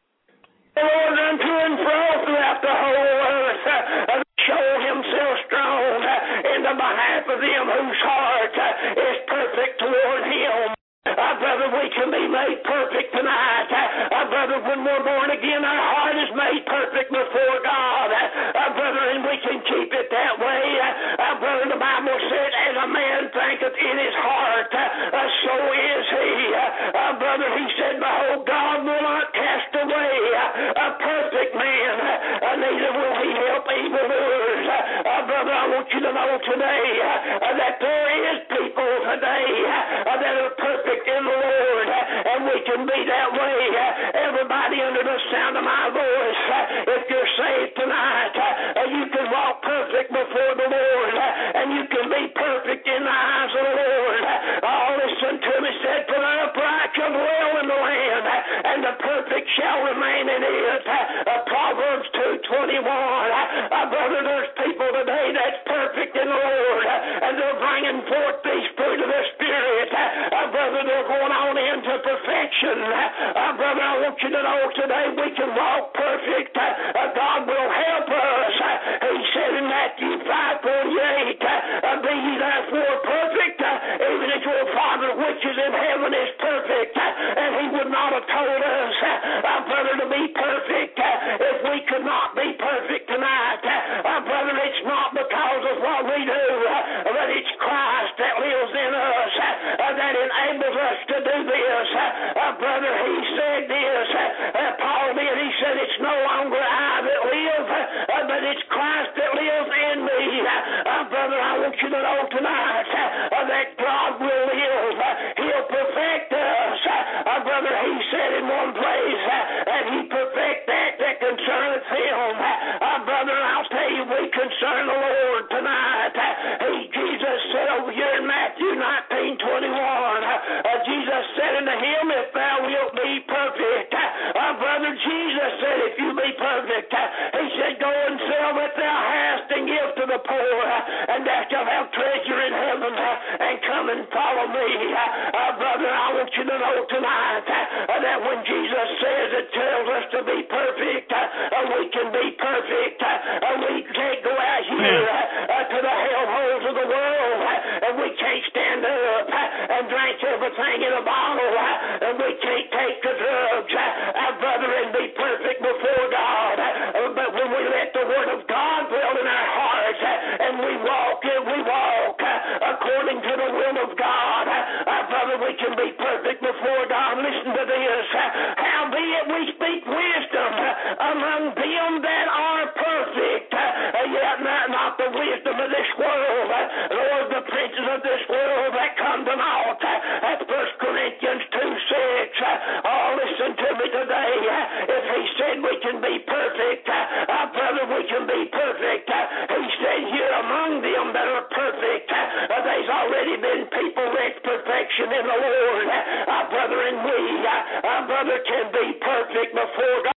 the Lord unto and fro throughout the whole earth, uh, show himself strong uh, in the behalf of them whose heart uh, is perfect toward him. Uh, brother, we can be made perfect tonight. Uh, brother, when we're born again, our heart is made perfect before God. Uh, brother, and we can keep it that way. Uh, brother, the Bible said, as a man thinketh in his heart, uh, so is he. Uh, brother, he said, behold, God will not cast away uh, a perfect man, uh, neither will he help evildoers. Uh, brother, I want you to know today uh, that there is people today uh, that are perfect in the Lord, uh, and we can be that way. Uh, everybody under the sound of my voice, uh, if you're saved tonight, uh, you can walk perfect before the Lord, uh, and you can be perfect in the eyes of the Lord. Uh, oh, listen to me, said, for the upright shall dwell in the land, uh, and the perfect shall remain in it. Uh, uh, Proverbs two twenty-one. Uh, uh, brother, there's people today that's perfect in the Lord, uh, and they're bringing forth these fruit of the Spirit. Uh, uh, brother, they're going on into perfection. Uh, brother, I want you to know today we can walk perfect. Uh, uh, God will help us. Uh, he said in Matthew five forty-eight, uh, be ye therefore perfect, uh, even as your Father which is in heaven is perfect. Uh, and he would not have told us, uh, uh, brother, to be perfect uh, if we could not be perfect tonight. Uh, uh, brother, it's not because of what we do, uh, but it's Christ that lives in us uh, uh, that enables us to do this. Uh, uh, brother, he said this, uh, uh, Paul did, he said, it's no longer I that live, uh, but it's Christ that lives in me. me. Uh, brother, I want you to know tonight uh, that God will live. Uh, he'll perfect us. Uh, brother, he said in one place uh, that he perfect that that concerneth him. Uh, brother, I'll tell you, we concern the Lord tonight. Uh, he, Jesus said over here in Matthew nineteen twenty-one, uh, Jesus said unto him, if thou wilt be perfect. Uh, brother, Jesus said, if you be perfect, uh, he said, go and sell what thou hast and give to the poor, uh, and thou shalt have treasure in heaven, uh, and come and follow me. Uh, uh, brother, I want you to know tonight uh, that when Jesus says it tells us to be perfect, uh, uh, we can be perfect. Uh, uh, we can't go out here uh, uh, to the hellholes of the world, uh, and we can't stand up uh, and drink everything in a bottle, uh, and we can't take the drugs, uh, uh, brother, and be perfect before God. Uh, but when we let the Word of God dwell in our hearts, uh, and we walk, uh, we walk uh, according to the will of God, uh, uh, brother, we can be perfect before God. Listen to this. Uh, howbeit we speak wisdom uh, among them that are perfect, uh, yet not, not the wisdom of this world, uh, nor the princes of this world that come to naught. Uh, that's First Corinthians two six. Uh, oh, listen to me today. Uh, if he said we can be perfect, uh, uh, brother, we can be perfect. Uh, he said here among them that are perfect, uh, there's already been people reach perfection in the Lord. Uh, brother, and we, uh, uh, brother, can be perfect before God.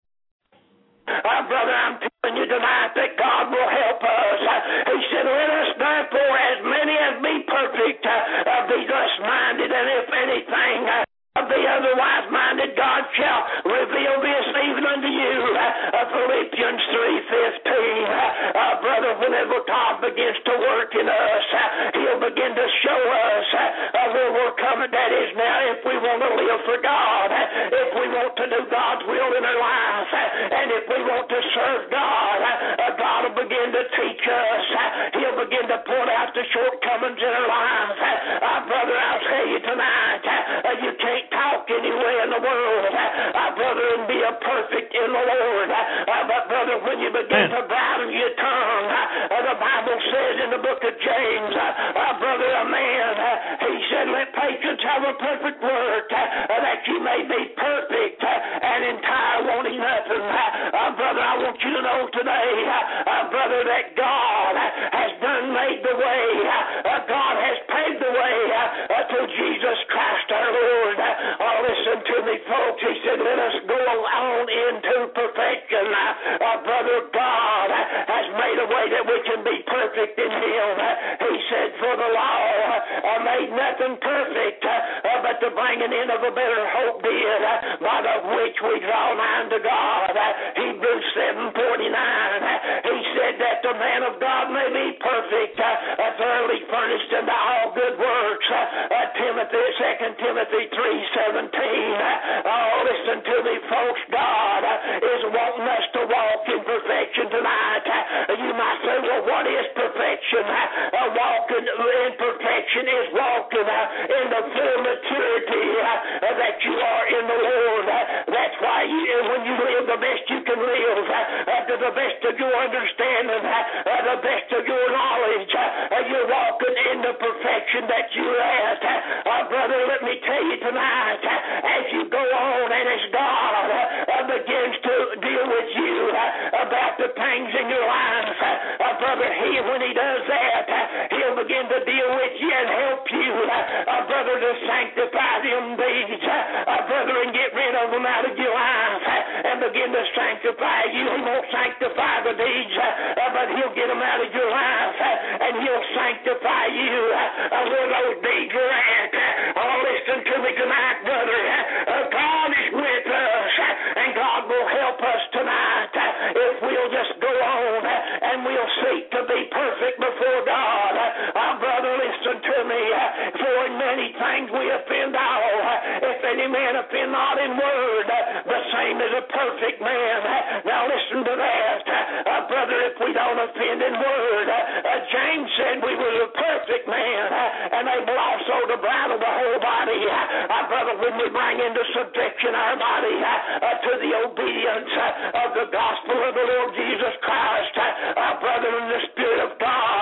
Uh, brother, I'm telling you tonight that God will help us. Uh, he said, let us therefore, as many as be perfect, uh, uh, be thus minded, and if anything uh, be otherwise minded, God shall reveal this even unto you. Uh, Philippians three fifteen. Uh, uh, brother, whenever God begins to work in us, uh, he'll begin to show us uh, uh, where we're coming. That is now, if we want to live for God, uh, if we want to do God's will in our life, uh, and if we want to serve God, uh, God will begin to teach us. Uh, he'll begin to point out the shortcomings in our lives. Uh, uh, brother, I'll tell you tonight, uh, uh, you can't talk anywhere in the world, uh, brother, and be a perfect in the Lord. Uh, but, brother, when you begin to bridle your tongue, uh, the Bible says in the book of James, uh, uh, brother, a man, uh, he said, let patience have a perfect work, uh, that you may be perfect uh, and entire, wanting nothing. Uh, uh, brother, I want you to know today, uh, uh, brother, that God uh, has done made the way. Uh, God has paved the way uh, to Jesus Christ our Lord. Uh, Oh, listen to me, folks. He said, let us go on into perfection. Uh, uh, brother, God uh, has made a way that we can be perfect in Him. Uh, he said, for the law uh, made nothing perfect, uh, uh, but the bringing in of a better hope did, uh, by the which we draw nigh to God. Uh, Hebrews seven forty-nine. Uh, he said that the man of God may be perfect, uh, uh, thoroughly furnished unto all good works. Uh, uh, Timothy, Second Timothy three seventeen. Oh, listen to me, folks. God is wanting us to walk in perfection tonight. You might say, well, what is perfection? Walking in perfection is walking in the full maturity that you are in the Lord. That's why you, when you live the best you can live, to the best of your understanding, the best of your knowledge, you're walking in the perfection that you're at. Brother, let me tell you tonight, as you go on and as God uh, begins to deal with you uh, about the things in your life, uh, brother, he, when he does that, uh, he'll begin to deal with you and help you, uh, uh, brother, to sanctify them deeds, uh, brother, and get rid of them out of your life uh, and begin to sanctify you. He won't sanctify the deeds, uh, but he'll get them out of your life uh, and he'll sanctify you uh, where those deeds are at. Oh, listen to me tonight, brother. Uh, God is with us, and God will help us tonight if we'll just go on and we'll seek to be perfect before God. Uh, brother, listen to me. For in many things we offend all. If any man offend not in word, the same is a perfect man. Now listen to that. Uh, brother, if we don't offend in word, uh, James said we were a perfect man, and able also to bridle the whole body. Uh, brother, when we bring into subjection our body uh, to the obedience uh, of the gospel of the Lord Jesus Christ, uh, brother, in the Spirit of God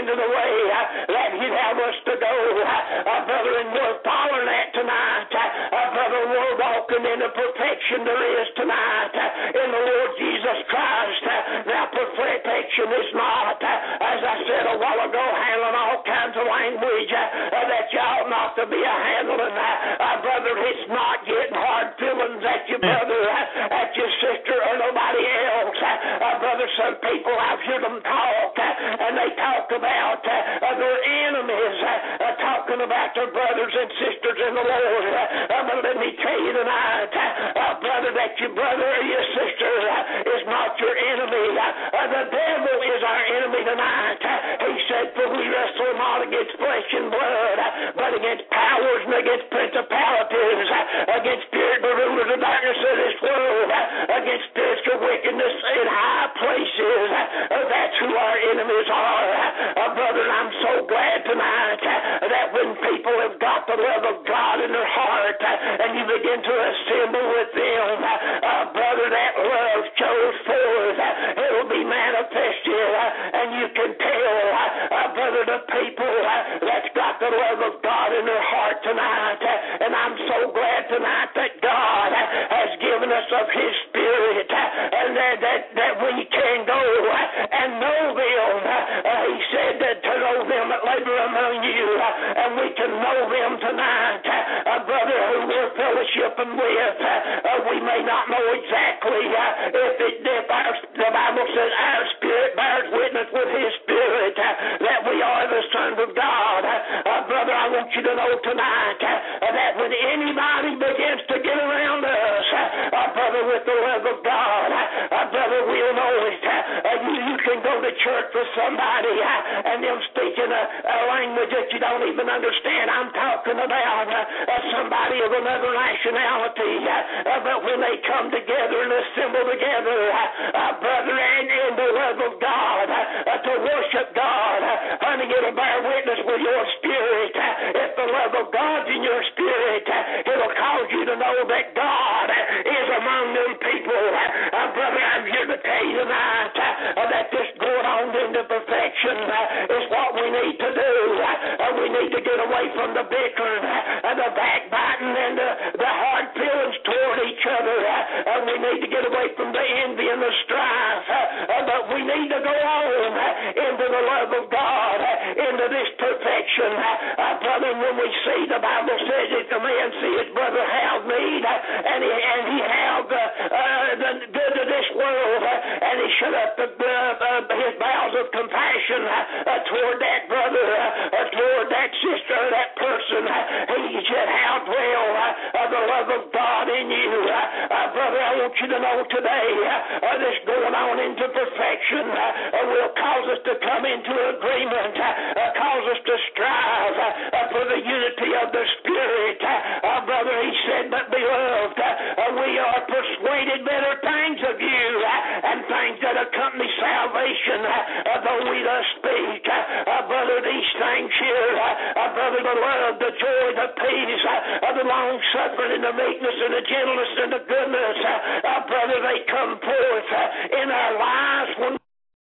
into the way that He'd have us to go. Brother, and we're following that tonight. Brother, we're walking in the perfection there is tonight in the Lord Jesus Christ. Now, perfection is not, as I said a while ago, handling all kinds of language that you ought not to be a handling. Brother, it's not getting hard feelings at your brother, at your sister, or nobody else. Brother, some people, I've heard them talk, and they talk about their enemies, talking about their brothers and sisters in the Lord. But let me tell you tonight, brother, that your brother or your sister is not your enemy. The devil is our enemy tonight. He said, for we wrestle not against flesh and blood, but against powers and against principalities, against spiritual rulers of darkness of this world, against spiritual wickedness in high places. That's who our enemies are. Brother, I'm so glad tonight that when people have got the love of God in their heart and you begin to assemble with them, brother, that love shows forth. It'll be manifested, and you can tell, brother, the people that's got the love of God in their heart tonight. And I'm so glad tonight that God has given us of His Spirit, and that, that, that we can go and know them. Uh, he said that to know them that labor among you, and we can know them tonight. Uh, brother, who we're fellowshipping with, uh, we may not know exactly uh, if, it, if our, the Bible says our spirit bears witness with His Spirit uh, that we are the sons of God. Uh, brother, I want you to know tonight uh, that when anybody begins to get around us, uh, uh, brother, with the love of God, uh, brother, we'll know it. Uh, you, you can go to church with somebody uh, and them speaking a, a language that you don't even understand. I'm talking about uh, uh, somebody of another nationality, uh, uh, but when they come together and assemble together, uh, uh, brother, and in the love of God, uh, uh, to worship God, uh, honey, it'll bear witness with your spirit. Uh, if the love of God's in your spirit, uh, it'll cause you to know that God uh, is among them people. Uh, uh, brother, I'm here to tell you tonight uh, that this going on into perfection uh, is what we need to do. Uh, we need to get away from the bickering, uh, the backbiting, and the, the hard feelings toward each other. Uh, we need to get away from the envy and the strife. Uh, but we need to go on uh, into the love of God, uh, into this perfection. Uh, brother, when we see, the Bible says, if a man see his brother have need, uh, and, he, and he have uh, uh, the good of this world, uh, and he shut up the, uh, uh, his bowels of compassion uh, uh, toward that brother, uh, uh, toward that sister, that person, uh, he should have dwell uh, uh, the love of God in you. Uh, uh, brother, I want you to know today, uh, uh, this going on into perfection uh, uh, will cause us to come into agreement, uh, uh, cause us to strive uh, uh, for the unity of the Spirit. Uh, uh, brother, he said, but beloved, uh, uh, we are persuaded better things of you uh, and things that accompany salvation, uh, uh, though we thus speak. Uh, uh, brother, these things here, uh, uh, brother, the love, the joy, the peace, uh, uh, the long-suffering, and the meekness, and the gentleness, and the goodness, uh, uh, brother, they come forth uh, in our lives when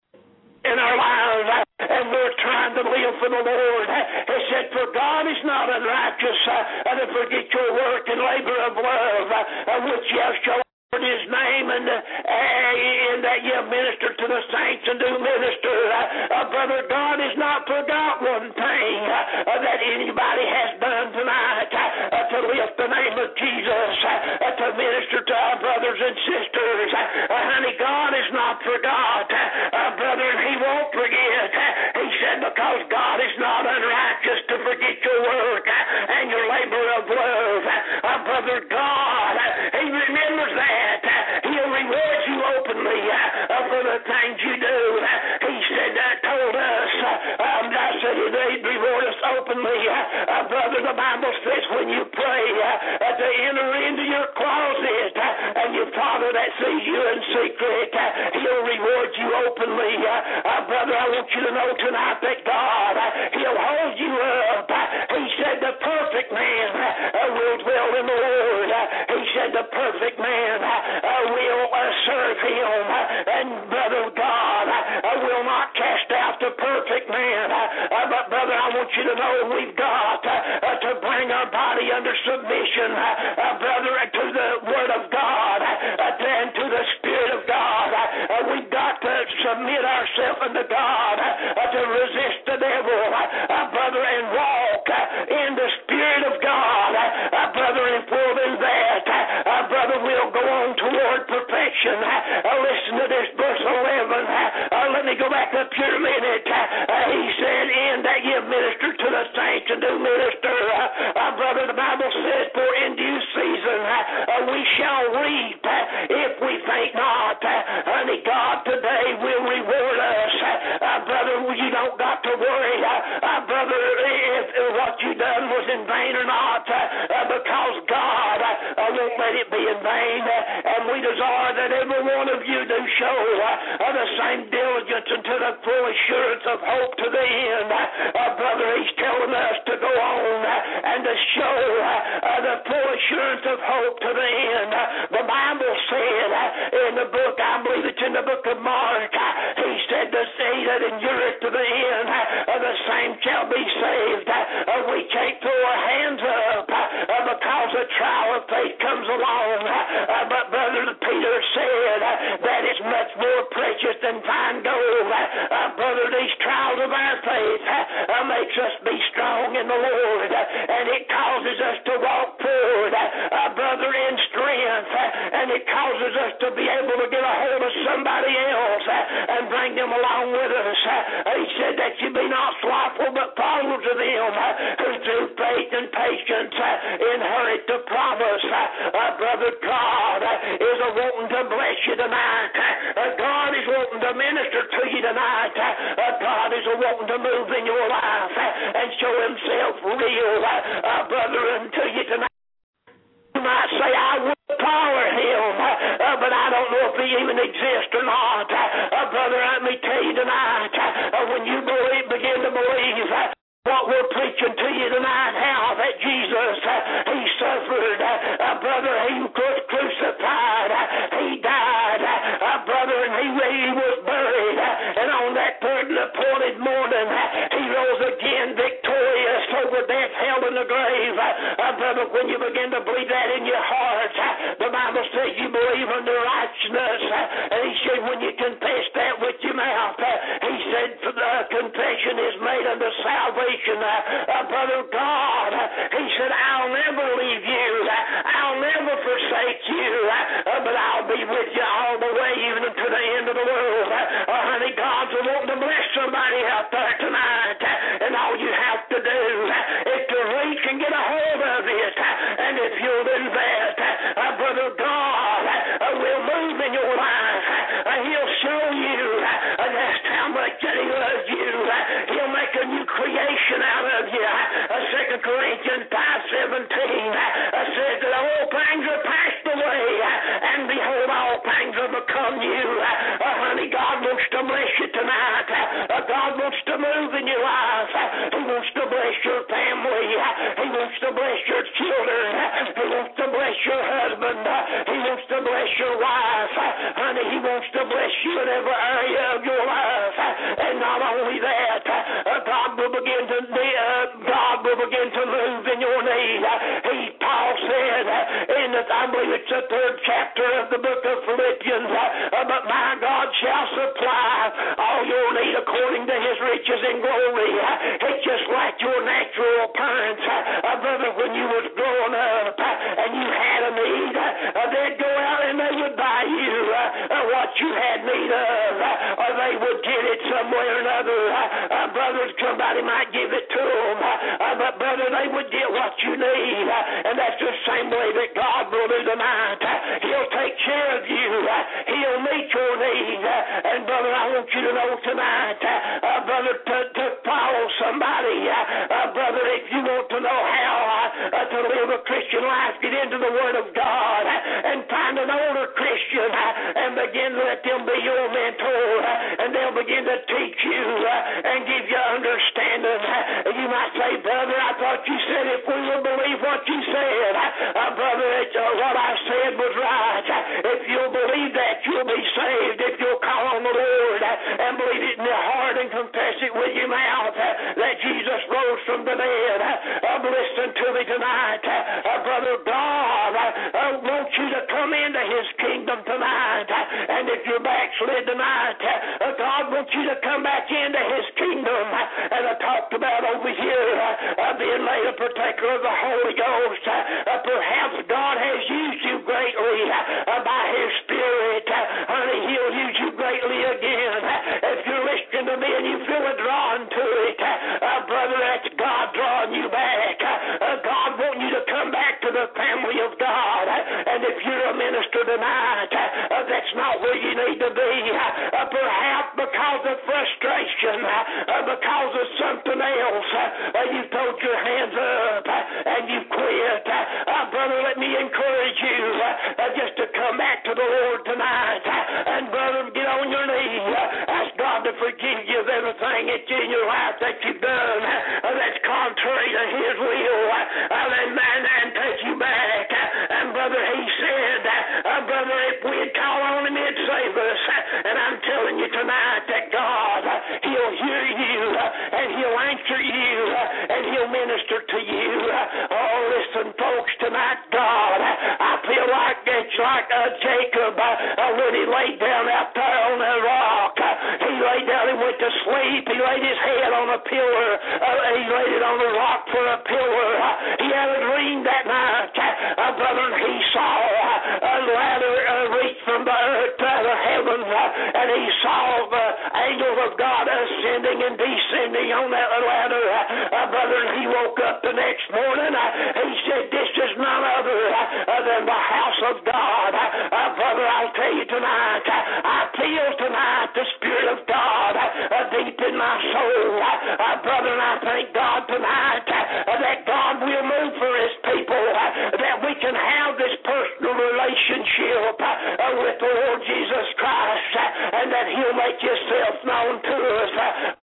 in our lives, uh, and we're trying to live for the Lord. He said, for God is not unrighteous uh, to forget your work and labor of love, uh, which you have shown in His name, and, uh, and that you minister to the saints and do minister. Uh, uh, brother, God has not forgot one thing uh, that anybody has done tonight, uh, to lift the name of Jesus, uh, to minister to our brothers and sisters. Uh, honey, God has not forgot, uh, brother, and He won't forget. Uh, he said, because God is not unrighteous to forget your work uh, and your labor of love. Uh, brother, God, uh, He remembers that. He'll reward you openly uh, for the things you do. Uh, he said, uh, told us, uh, um, I said He'd reward us openly. Uh, uh, brother, the Bible says when you pray uh, uh, to enter into your closet uh, and your Father that sees you in secret, uh, He'll reward you openly. Uh, uh, brother, I want you to know tonight that God, uh, He'll hold you up. Uh, he said the perfect man uh, will dwell in the Lord. Uh, he said the perfect man uh, will uh, serve Him. Uh, and brother, God uh, will not not cast out the perfect man. Uh, but, brother, I want you to know we've got uh, uh, to bring our body under submission, uh, uh, brother, to the Word of God uh, and to the Spirit of God. Uh, uh, we've got to submit ourselves unto God, uh, to resist the devil, uh, uh, brother, and walk uh, in the Spirit of God. Uh, uh, brother, if we'll do that, uh, uh, brother, we'll go on toward perfection. Uh, uh, listen to this, verse eleven. Uh, uh, let me go back up here a minute. Uh, uh, he said, in that ye minister to the saints and do minister. Uh, uh, brother, the Bible says, for in due season uh, uh, we shall reap uh, if we faint not. Uh, honey, God today will reward us. Uh, uh, brother, you don't got to worry, uh, uh, brother, if uh, what you done was in vain or not, uh, uh, because God uh, uh, won't let it be in vain. Uh, and we desire that every one of you do show uh, uh, the same diligence unto the full assurance of hope to the end. Uh, uh, brother, he's telling us to go on uh, and to show uh, uh, the full assurance of hope to the end. Uh, the Bible said uh, in the book, I believe it's in the book of Mark, uh, he said, the say that endureth to the end, uh, the same shall be saved. Uh, uh, we can't throw our hands up uh, uh, because a trial of faith comes along. Uh, uh, but brother Peter said uh, that is much more precious than fine gold. Uh, uh, brother, these trials of our faith uh, uh, makes us be strong in the Lord, uh, and it causes us to walk forward, uh, uh, brother, in strength, uh, and it causes us to be able to get a hold of somebody else uh, and bring them along with us. Uh, he said that you be not slothful, but followers of them uh, who through faith and patience uh, inherit the promise. Uh, uh, brother, God uh, is a wanting to bless you tonight. Uh, God is wanting to minister to you tonight. Uh, God is a wanting to move in your life uh, and show himself real, uh, uh, brother, unto you tonight. You might say, I would follow him, uh, but I don't know if he even exists or not. Uh, uh, brother, let me tell you tonight, uh, when you believe, begin to believe uh, what we're preaching to you tonight, how that Jesus, uh, he suffered, uh, uh, brother, he was crucified, uh, he died, uh, uh, brother, and he, he was buried, uh, and on that third and appointed morning, uh, he rose again victorious over death, hell, and the grave. Uh, uh, brother, when you begin to believe that in your heart, uh, the Bible says you believe unto righteousness, uh, and he said when you confess that with your mouth, uh, he said for the confession is made unto salvation. Uh, uh, brother, God, uh, he said, I'll never leave you. Uh, I'll never forsake you, uh, uh, but I'll be with you all the way, even to the end of the world. Uh, uh, honey, God's wanting to bless somebody out there tonight, uh, and all you have to do uh, is to reach and get a hold of it. Uh, and if you'll do that, uh, uh, brother, God uh, will move in your life. Uh, he'll show you uh, just how much that he loves you. Uh, he'll make a new creation out of you. Uh, Second Corinthians five seventeen uh, says that all things are passed away, uh, and behold, all things are become new. Uh, uh, honey, God wants to bless you tonight. Uh, God wants to move in your life. Uh, he wants to bless your family. Uh, he wants to bless your children. Uh, he wants to bless your husband. Uh, he wants to bless your wife. Uh, honey, he wants to bless you in every area of your life. Uh, and not only that, uh, God will begin to uh, God will begin to move in your need. Uh, he, Paul said uh, in the, I believe it's the third chapter of the book of Philippians, uh, uh, but my God shall supply all your need according to his riches in glory. Uh, it's just like your natural parents, uh, uh, brother, when you was growing up uh, and you had a need, uh, uh, they'd go out and they would buy you uh, uh, what you had need of, uh, or they would get it some way or another. Uh, uh, brother, somebody might give it to them, uh, uh, but brother, they would get what you need, uh, and that's the same way that God will do tonight. Uh, he'll take care of you. Uh, he'll meet your need. Uh, and brother, I want you to know tonight, uh, uh, brother, to, to follow somebody. Uh, uh, brother, if you want to know how uh, uh, to live a Christian life, get into the Word of God uh, and find an older Christian uh, and begin to let them be your mentor, uh, and they'll begin to teach you uh, and give you understanding. Uh, you might say, brother, I thought you said if we would believe what you said, uh, brother, it, uh, what I said was right. Uh, if you'll believe that, you'll be saved. If you'll call on the Lord uh, and believe it in your heart and confess it with your mouth that Jesus rose from the dead, listen to me tonight. Brother, God wants you to come into His kingdom tonight. And if you're backslid tonight, God wants you to come back into His kingdom. And I talked about over here being made a partaker of the Holy Ghost. Perhaps God has used you greatly by His Spirit. Honey, He'll use you greatly again. If you're listening to me and you feel it drawn to it, brother, that's God drawing you back. God wants you to come back to the family of God. And if you're a minister tonight, that's not where you need to be. Perhaps because of frustration, because of something else, you've thrown your hands up and you quit. Brother, let me encourage you just to come back to the Lord tonight. And brother, get on your knees. Ask God to forgive you of everything that's in your life that you've done that's contrary to His will. And man, and take you back. And brother, He said, brother, if we'd call on Him, He'd save us. And I'm telling you tonight that God, He'll hear you and He'll answer you and He'll minister to you. Oh, listen, folks, tonight, God, I feel like it's like uh, Jacob uh, when he laid down out there on that rock. He laid down and went to sleep. He laid his head on a pillar. Uh, he laid it on the rock for a pillar. Uh, he had a dream that night, uh, brother, and he saw uh, a ladder uh, reach from the earth to the heavens, uh, and he saw the angels of God ascending and descending on that ladder, uh, brother, and he woke up the next morning. Uh, he said, this is none other uh, than the house of God. Uh, brother, I'll tell you tonight, uh, I feel tonight the Spirit of God uh, deep in my soul. Uh, brother, and I thank God tonight uh, that God will move for His people, uh, that we can have this personal relationship uh, with the Lord Jesus Christ, uh, and that He'll make Himself known to us. Uh,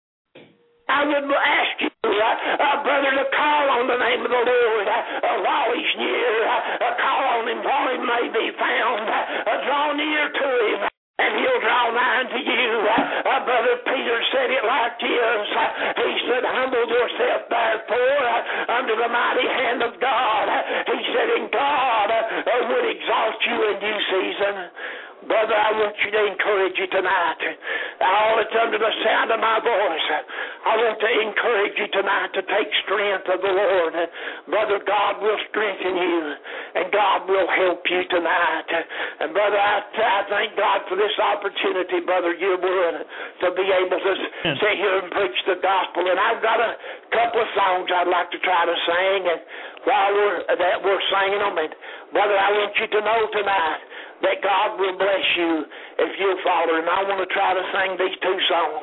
I would ask you, uh, uh, brother, to call on the name of the Lord uh, while He's near. Uh, call on Him while He may be found. Uh, draw near to Him, and He'll draw nigh to you. Uh, uh, Brother Peter said it like this. Uh, he said, humble yourself, therefore, uh, under the mighty hand of God. Uh, he said, and God uh, uh, would exalt you in due season. Brother, I want you to encourage you tonight. All that's under the sound of my voice, I want to encourage you tonight to take strength of the Lord. Brother, God will strengthen you, and God will help you tonight. And brother, I, I thank God for this opportunity, Brother Yearwood, to be able to sit here and preach the gospel. And I've got a couple of songs I'd like to try to sing, and while we're, that we're singing them, and brother, I want you to know tonight that God will bless you if you'll follow Him. I want to try to sing these two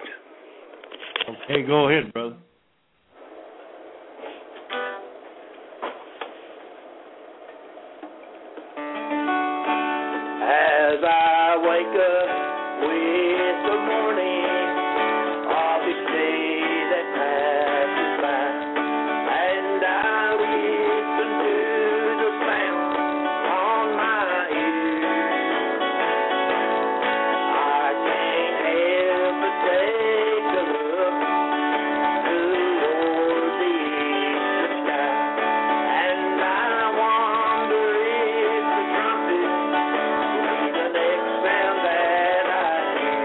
songs. Okay, go ahead, brother. As I wake up with the morning of each day that passes by, and I listen to the sound on my ear, I can't help but take a look toward the eastern sky, and I wonder if the trumpet be the next sound that I hear.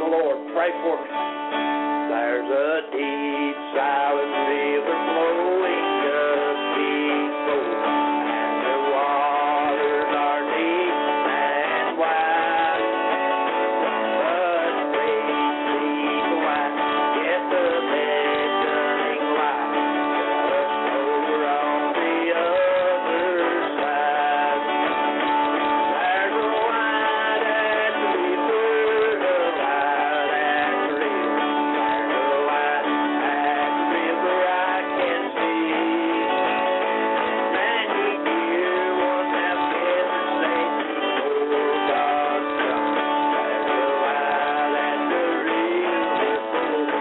the Lord. Pray for me. There's a deep, silent river flowing just before, and the waters are deep and wide. But praise be the wide, yet the beckoning light just over on the other side. There's a light at the river, a light at the river. There's a light at the river I can see. Many dear ones have gathered safely before God's throne. There's a light at the river for me.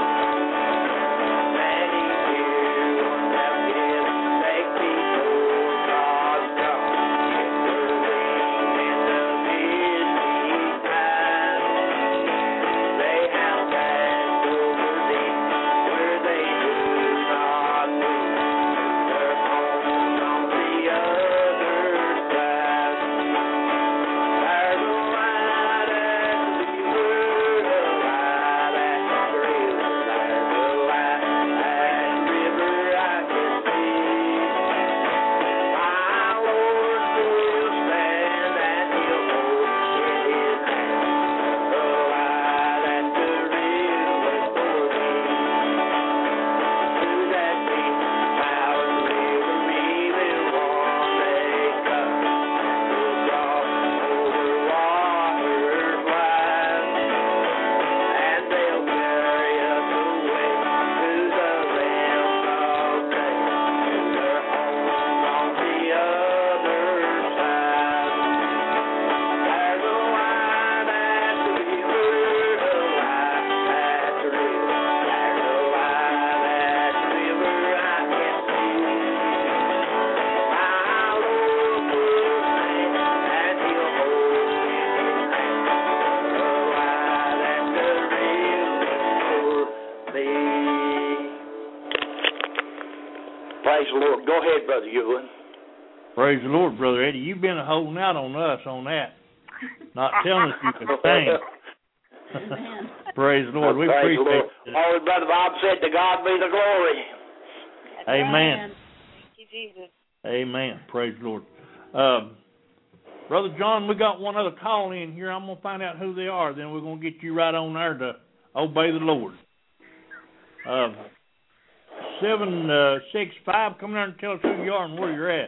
Many dear ones have gathered safely before God's throne. Whispering in the midnight time, they have passed over deep where they do not move. Their homes on the other side. There's a light at the river, a light at the river. There's a light at the river I can see. My Lord will stand and He'll hold in His hand the light at the river for me. To that deep, silent river we will one day come. We'll cross over waters wide, and they'll carry us away to the realms of day, to their homes on the other side. There's a light at the river, a light at the river. There's a light at the river I can see. My Lord will stand and He'll hold in His hand the light at the river for me. Praise the Lord. Go ahead, Brother Ewan. Praise the Lord, Brother Eddie. You've been holding out on us on that, not telling us you can sing. Amen. Praise the Lord. We Praise the appreciate Lord. it. Holy Brother Bob said, "To God be the glory." Amen. Thank you, Jesus. Amen. Praise the Lord. Um, Brother John, we got one other call in here. I'm going to find out who they are. Then we're going to get you right on there to obey the Lord. Um, seven uh, six five, come there and tell us who you are and where you're at.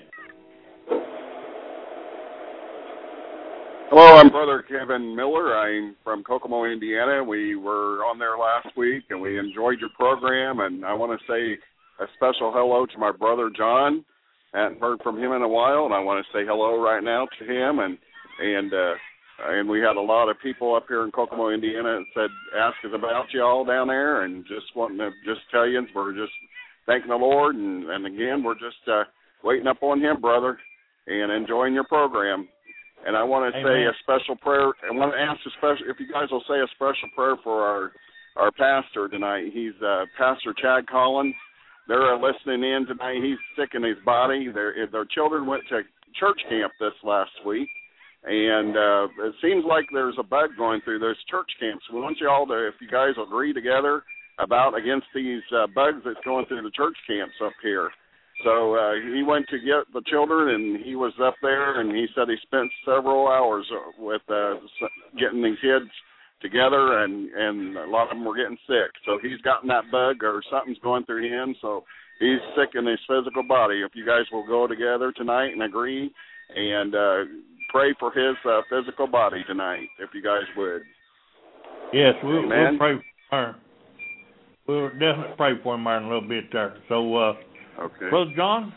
Hello, I'm Brother Kevin Miller. I'm from Kokomo, Indiana. We were on there last week, and we enjoyed your program, and I want to say a special hello to my brother John. I hadn't heard from him in a while, and I want to say hello right now to him. And and uh, and we had a lot of people up here in Kokomo, Indiana, that said, ask us about you all down there, and just wanting to just tell you we're just thanking the Lord, and, and again, we're just uh, waiting up on him, brother, and enjoying your program. And I want to Amen. say a special prayer. I want to ask a special, if you guys will say a special prayer for our our pastor tonight. He's uh, Pastor Chad Collins. They're uh, listening in tonight. He's sick in his body. Their their children went to church camp this last week, and uh, it seems like there's a bug going through those church camps. We want you all to, if you guys agree together about against these uh, bugs that's going through the church camps up here. So uh, he went to get the children, and he was up there, and he said he spent several hours with uh, getting the kids together, and, and a lot of them were getting sick. So he's gotten that bug, or something's going through him, so he's sick in his physical body. If you guys will go together tonight and agree and uh, pray for his uh, physical body tonight, if you guys would. Yes, we'll, Amen. we'll pray for him. We'll definitely pray for him there in a little bit there. So, uh, okay. Brother John?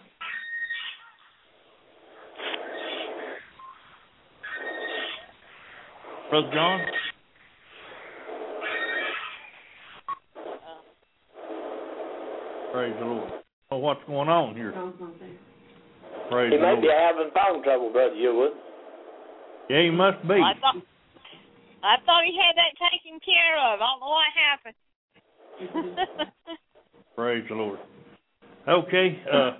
Brother John? Praise the Lord. Oh, what's going on here? Praise He the may Lord. be having phone trouble, Brother Ewan. Yeah, he must be. I thought I thought he had that taken care of. I don't know what happened. Praise the Lord. Okay, uh,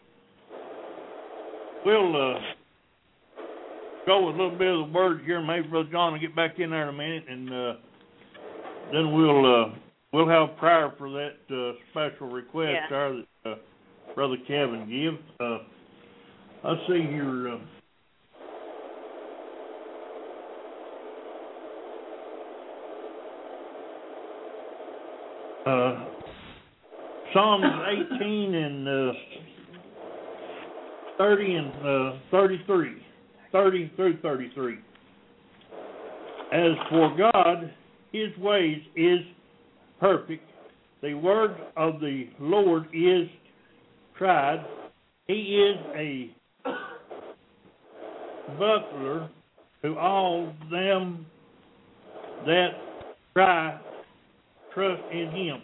we'll uh, go with a little bit of the word here. Maybe Brother John will get back in there in a minute and uh, then we'll uh, we'll have prayer for that uh, special request Yeah. there that uh, Brother Kevin gave. Uh, let's see here. Uh, uh, Psalms eighteen and uh, thirty and uh, thirty-three, thirty through thirty-three. As for God, His ways is perfect. The word of the Lord is tried. He is a buckler to all them that try trust in Him.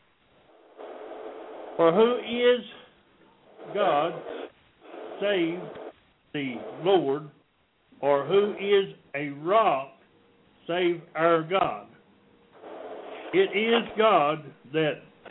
For who is God save the Lord, or who is a rock save our God? It is God that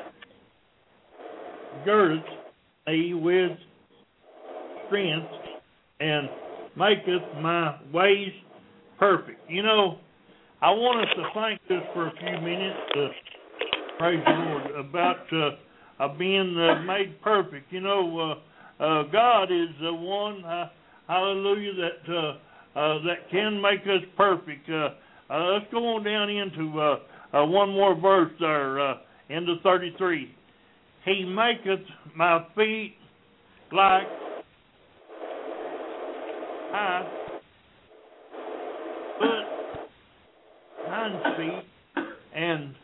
girdeth me with strength and maketh my ways perfect. You know, I want us to think just for a few minutes, uh, praise the Lord, about uh, uh, being uh, made perfect. You know, uh, uh, God is the one, uh, hallelujah, that uh, uh, that can make us perfect. Uh, uh, let's go on down into uh, uh, one more verse there, uh, into thirty-three. He maketh my feet like high foot, hind feet, and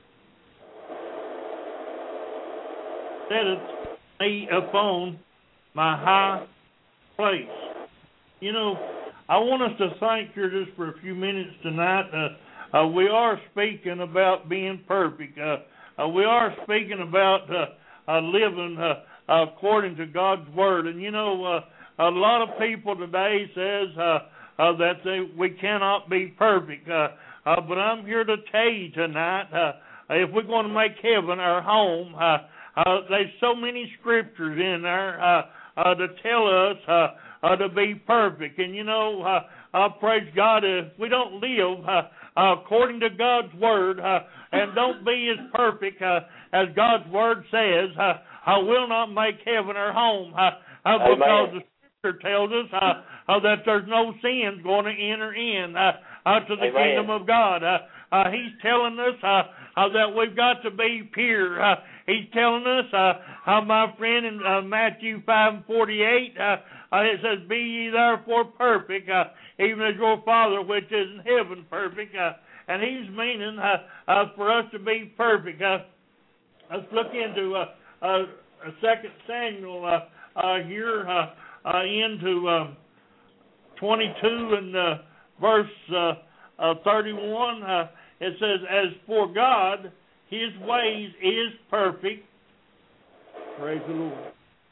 setteth me upon my high place. You know, I want us to think here just for a few minutes tonight. Uh, uh, we are speaking about being perfect. Uh, uh, we are speaking about uh, uh, living uh, according to God's word. And you know, uh, a lot of people today says uh, uh, that they, we cannot be perfect. Uh, uh, but I'm here to tell you tonight, uh, if we're going to make heaven our home, uh, uh, there's so many scriptures in there uh, uh, to tell us uh, uh, to be perfect. And you know, uh, uh, praise God, if we don't live uh, uh, according to God's word uh, and don't be as perfect uh, as God's word says, uh, I will not make heaven our home uh, uh, because the Scripture tells us uh, uh, that there's no sins going to enter in uh, uh, to the Amen. kingdom of God. Uh, uh, he's telling us uh, uh, that we've got to be pure. Uh, he's telling us, uh, uh, my friend, in uh, Matthew five and forty-eight, uh, uh, it says, "Be ye therefore perfect, uh, even as your Father which is in heaven perfect." Uh, and he's meaning uh, uh, for us to be perfect. Uh, let's look into uh, uh, Second Samuel uh, uh, here uh, uh, into uh, twenty-two and uh, verse uh, uh, thirty-one. Uh, it says, "As for God, His ways is perfect." Praise the Lord.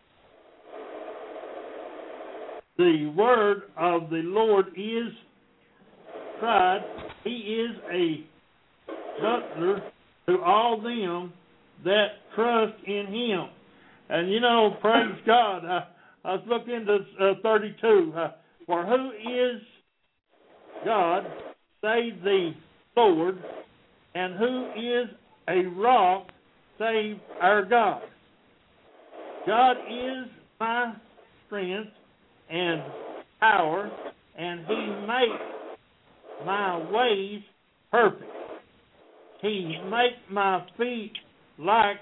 "The word of the Lord is tried. He is a butler to all them that trust in Him." And you know, praise God. Uh, let's look into uh, thirty-two. Uh, "For who is God save the Lord, and who is a rock save our God? God is my strength and power, and He makes my ways perfect. He makes my feet like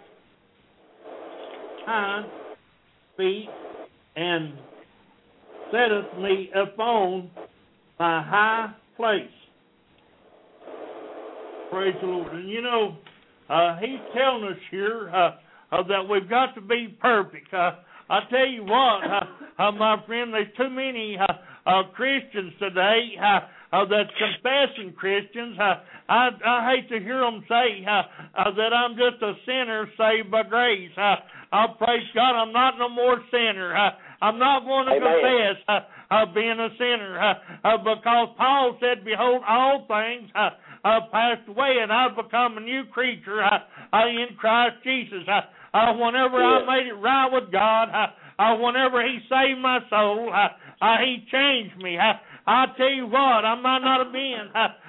hind feet, and setteth me upon my high place." Praise the Lord. And you know, uh, He's telling us here uh, uh, that we've got to be perfect. Uh, I tell you what, uh, uh, my friend, there's too many uh, uh, Christians today uh, uh, that's confessing Christians. Uh, I, I hate to hear them say uh, uh, that I'm just a sinner saved by grace. Uh, I praise God, I'm not no more sinner. Uh, I'm not going to Amen. confess uh, uh, being a sinner uh, uh, because Paul said, "Behold, all things uh, uh, passed away, and I've become a new creature uh, uh, in Christ Jesus." Uh, uh, whenever yeah. I made it right with God, uh, uh, whenever He saved my soul, uh, uh, He changed me. Uh, I tell you what, I might not have been uh,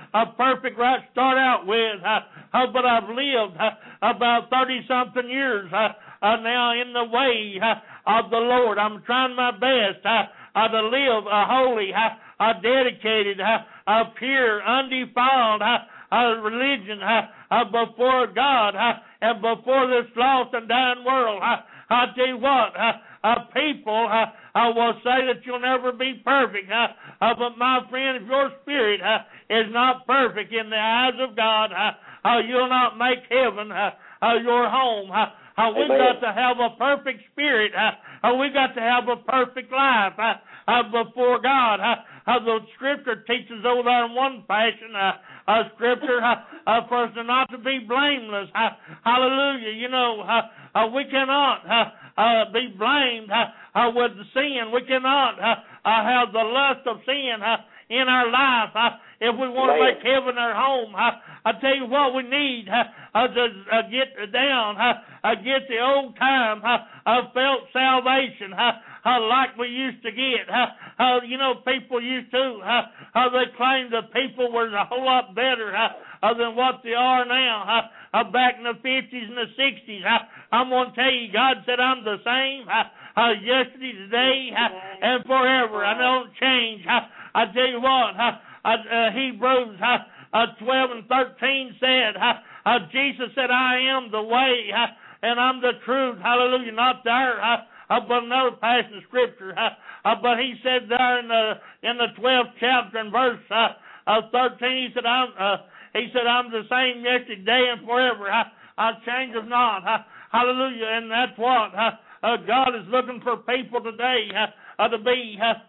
a perfect right start out with, uh, uh, but I've lived uh, about thirty-something years uh, uh, now in the way uh, of the Lord. I'm trying my best uh, uh, to live a holy, uh, uh, dedicated, uh, uh, pure, undefiled uh, uh, religion uh, uh, before God uh, and before this lost and dying world. Uh, I tell you what, uh, uh, people uh, uh, will say that you'll never be perfect, uh, uh, but my friend, if your spirit uh, is not perfect in the eyes of God, uh, uh, you'll not make heaven uh, uh, your home. Uh, uh, we've got to have a perfect spirit. Uh, uh, we've got to have a perfect life uh, uh, before God. Uh, uh, the Scripture teaches over there in one fashion, uh, uh, Scripture, uh, uh, for us not to be blameless. Uh, hallelujah. You know, uh, uh, we cannot uh, uh, be blamed uh, uh, with the sin. We cannot uh, uh, have the lust of sin uh, in our life. Uh, if we want to make heaven our home, uh, I tell you what we need uh, uh, to uh, get down, uh, uh, get the old time uh, uh, felt salvation uh, uh, like we used to get. Uh, uh, you know, people used to, uh, uh, they claimed that people were a whole lot better uh, uh, than what they are now. Uh, uh, back in the fifties and the sixties, uh, I'm going to tell you, God said I'm the same uh, uh, yesterday, today, uh, and forever. I don't change. Uh, I tell you what, uh, uh, Hebrews uh, uh, twelve and thirteen said, uh, uh, Jesus said, I am the way uh, and I'm the truth. Hallelujah. Not there, uh, uh, but another passage of Scripture. Uh, uh, but he said there in the in the twelfth chapter and verse uh, uh, thirteen, he said, I'm uh, he said, I'm the same yesterday, today, and forever. Uh, I change of not. Uh, hallelujah. And that's what uh, uh, God is looking for people today uh, uh, to be. Uh,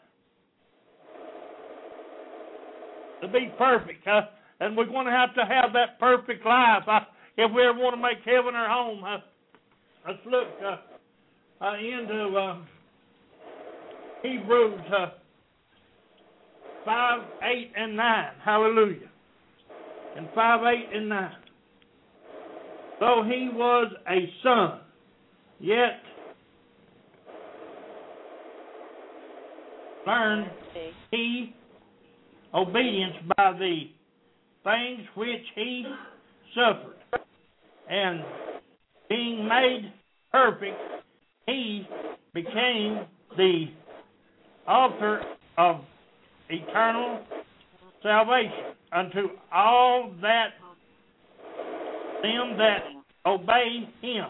to be perfect, uh, and we're going to have to have that perfect life uh, if we ever want to make heaven our home. Uh, let's look uh, uh, into uh, Hebrews uh, five, eight, and nine. Hallelujah. And five, eight, and nine. Though he was a son, yet learned he obedience by the things which he suffered, and being made perfect, he became the author of eternal salvation unto all that them that obey him.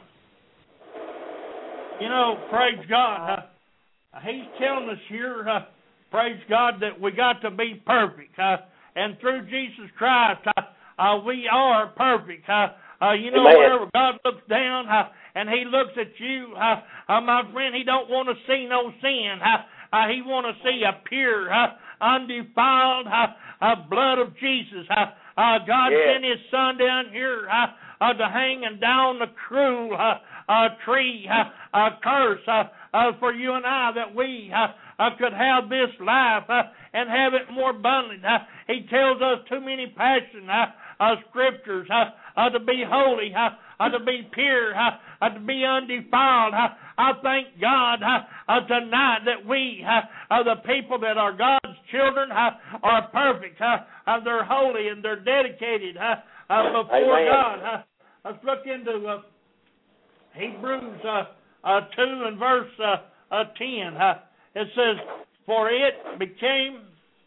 You know, praise God. Uh, he's telling us here, uh, praise God, that we got to be perfect. Uh, and through Jesus Christ, uh, uh, we are perfect. Uh, uh, you know, Amen. Whenever God looks down uh, and he looks at you, uh, uh, my friend, he don't want to see no sin. Uh, uh, he want to see a pure, uh, undefiled uh, uh, blood of Jesus. Uh, uh, God yeah. sent his son down here uh, uh, to hang and down the cruel uh, uh, tree, uh, uh, curse uh, uh, for you and I, that we uh, uh, could have this life uh, and have it more abundant. Uh, he tells us too many passages, uh, uh, scriptures, uh, uh, to be holy, uh, uh, to be pure, uh, uh, to be undefiled. Uh, I thank God uh, uh, tonight that we, uh, uh, the people that are God's children, uh, are perfect. Uh, uh, they're holy and they're dedicated uh, uh, before Amen. God. Uh, let's look into uh, Hebrews uh, uh, two and verse uh, uh, ten. Uh, it says, for it became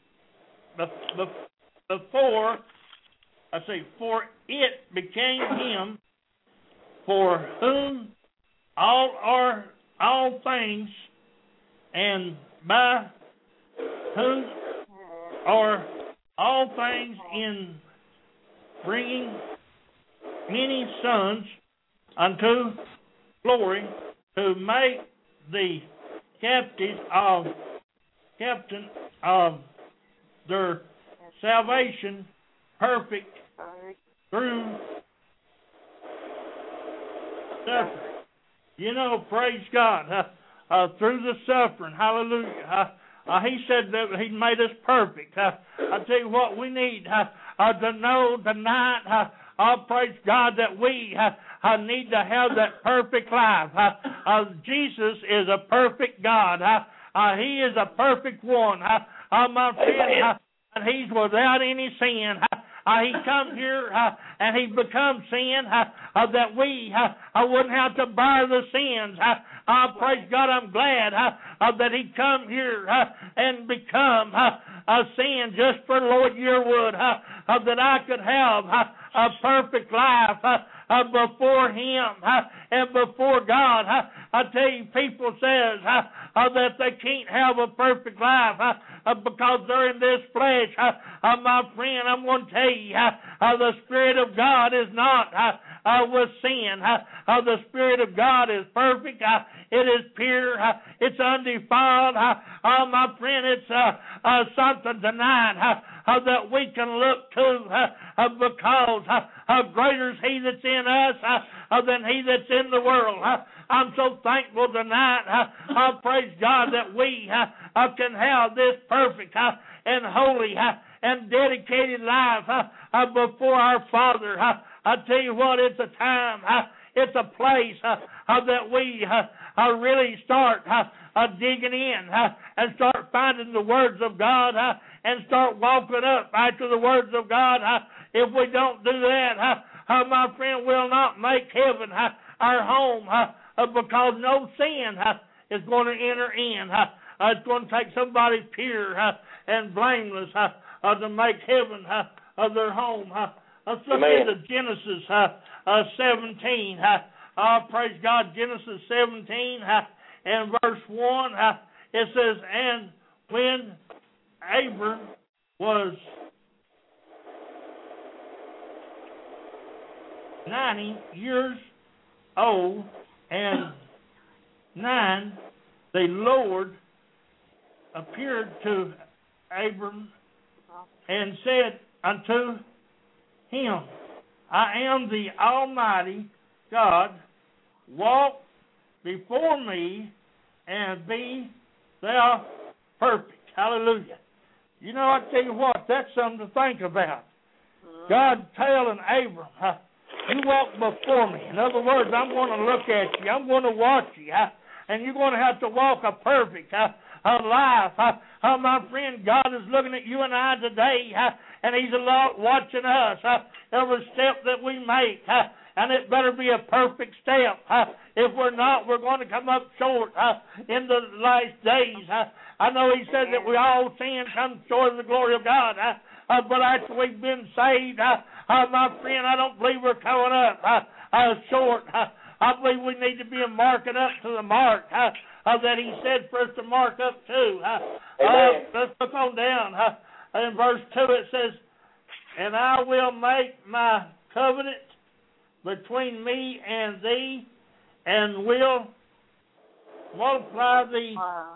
before, I say, for it became him for whom all are all things, and by whom are all things, in bringing many sons unto glory, to make the captive of captain of their salvation perfect through suffering. You know, praise God, uh, uh, through the suffering, hallelujah. Uh, uh, he said that he made us perfect. Uh, I tell you what, we need uh, uh, to know tonight, uh, uh, praise God, that we uh, uh, need to have that perfect life. Uh, uh, Jesus is a perfect God. Uh, uh, he is a perfect one. Uh, uh, my friend, uh, and he's without any sin. Uh, uh, he come here uh, and he become sin uh, uh, that we uh, uh, wouldn't have to bear the sins. Uh, uh, praise God, I'm glad uh, uh, that he come here uh, and become uh, a sin just for Lord Yearwood, uh, uh, that I could have uh, a perfect life uh, uh, before him uh, and before God. Uh, I tell you, people says uh, uh, that they can't have a perfect life uh, uh, because they're in this flesh. Uh, uh, my friend, I'm going to tell you, uh, uh, the Spirit of God is not uh, uh, with sin. Uh, uh, the Spirit of God is perfect. Uh, it is pure. Uh, it's undefiled. Uh, uh, my friend, it's uh, uh, something tonight uh, uh, that we can look to uh, uh, because uh, uh, greater is He that's in us uh, uh, than he that's in the world. Uh, I'm so thankful tonight. Uh, I praise God that we uh, uh, can have this perfect uh, and holy uh, and dedicated life uh, uh, before our Father. Uh, I tell you what, it's a time, uh, it's a place uh, uh, that we uh, uh, really start uh, uh, digging in uh, and start finding the words of God uh, and start walking up after the words of God. Uh, if we don't do that, uh, uh, my friend, we'll not make heaven uh, our home. Uh, Uh, because no sin uh, is going to enter in. Uh, uh, it's going to take somebody pure uh, and blameless uh, uh, to make heaven uh, uh, their home. Uh, let's look Amen. into Genesis uh, uh, seventeen. Uh, uh, praise God, Genesis seventeen uh, and verse one. Uh, it says, and when Abram was ninety years old, and nine, the Lord appeared to Abram and said unto him, I am the Almighty God, walk before me and be thou perfect. Hallelujah. You know, I tell you what, that's something to think about. God telling Abram, uh, you walk before me. In other words, I'm going to look at you. I'm going to watch you. Huh? And you're going to have to walk a perfect uh, uh, life. Uh, uh, my friend, God is looking at you and I today, uh, and He's a lot watching us. Uh, every step that we make, uh, and it better be a perfect step. Uh, if we're not, we're going to come up short uh, in the last days. Uh, I know He said that we all sin, come short of the glory of God. Uh, uh, but after we've been saved, uh, Uh, my friend, I don't believe we're coming up uh, uh, short. Uh, I believe we need to be marking up to the mark uh, uh, that He said for us to mark up to. Uh, uh, let's look on down. Uh, in verse two it says, and I will make my covenant between me and thee, and will multiply thee Wow.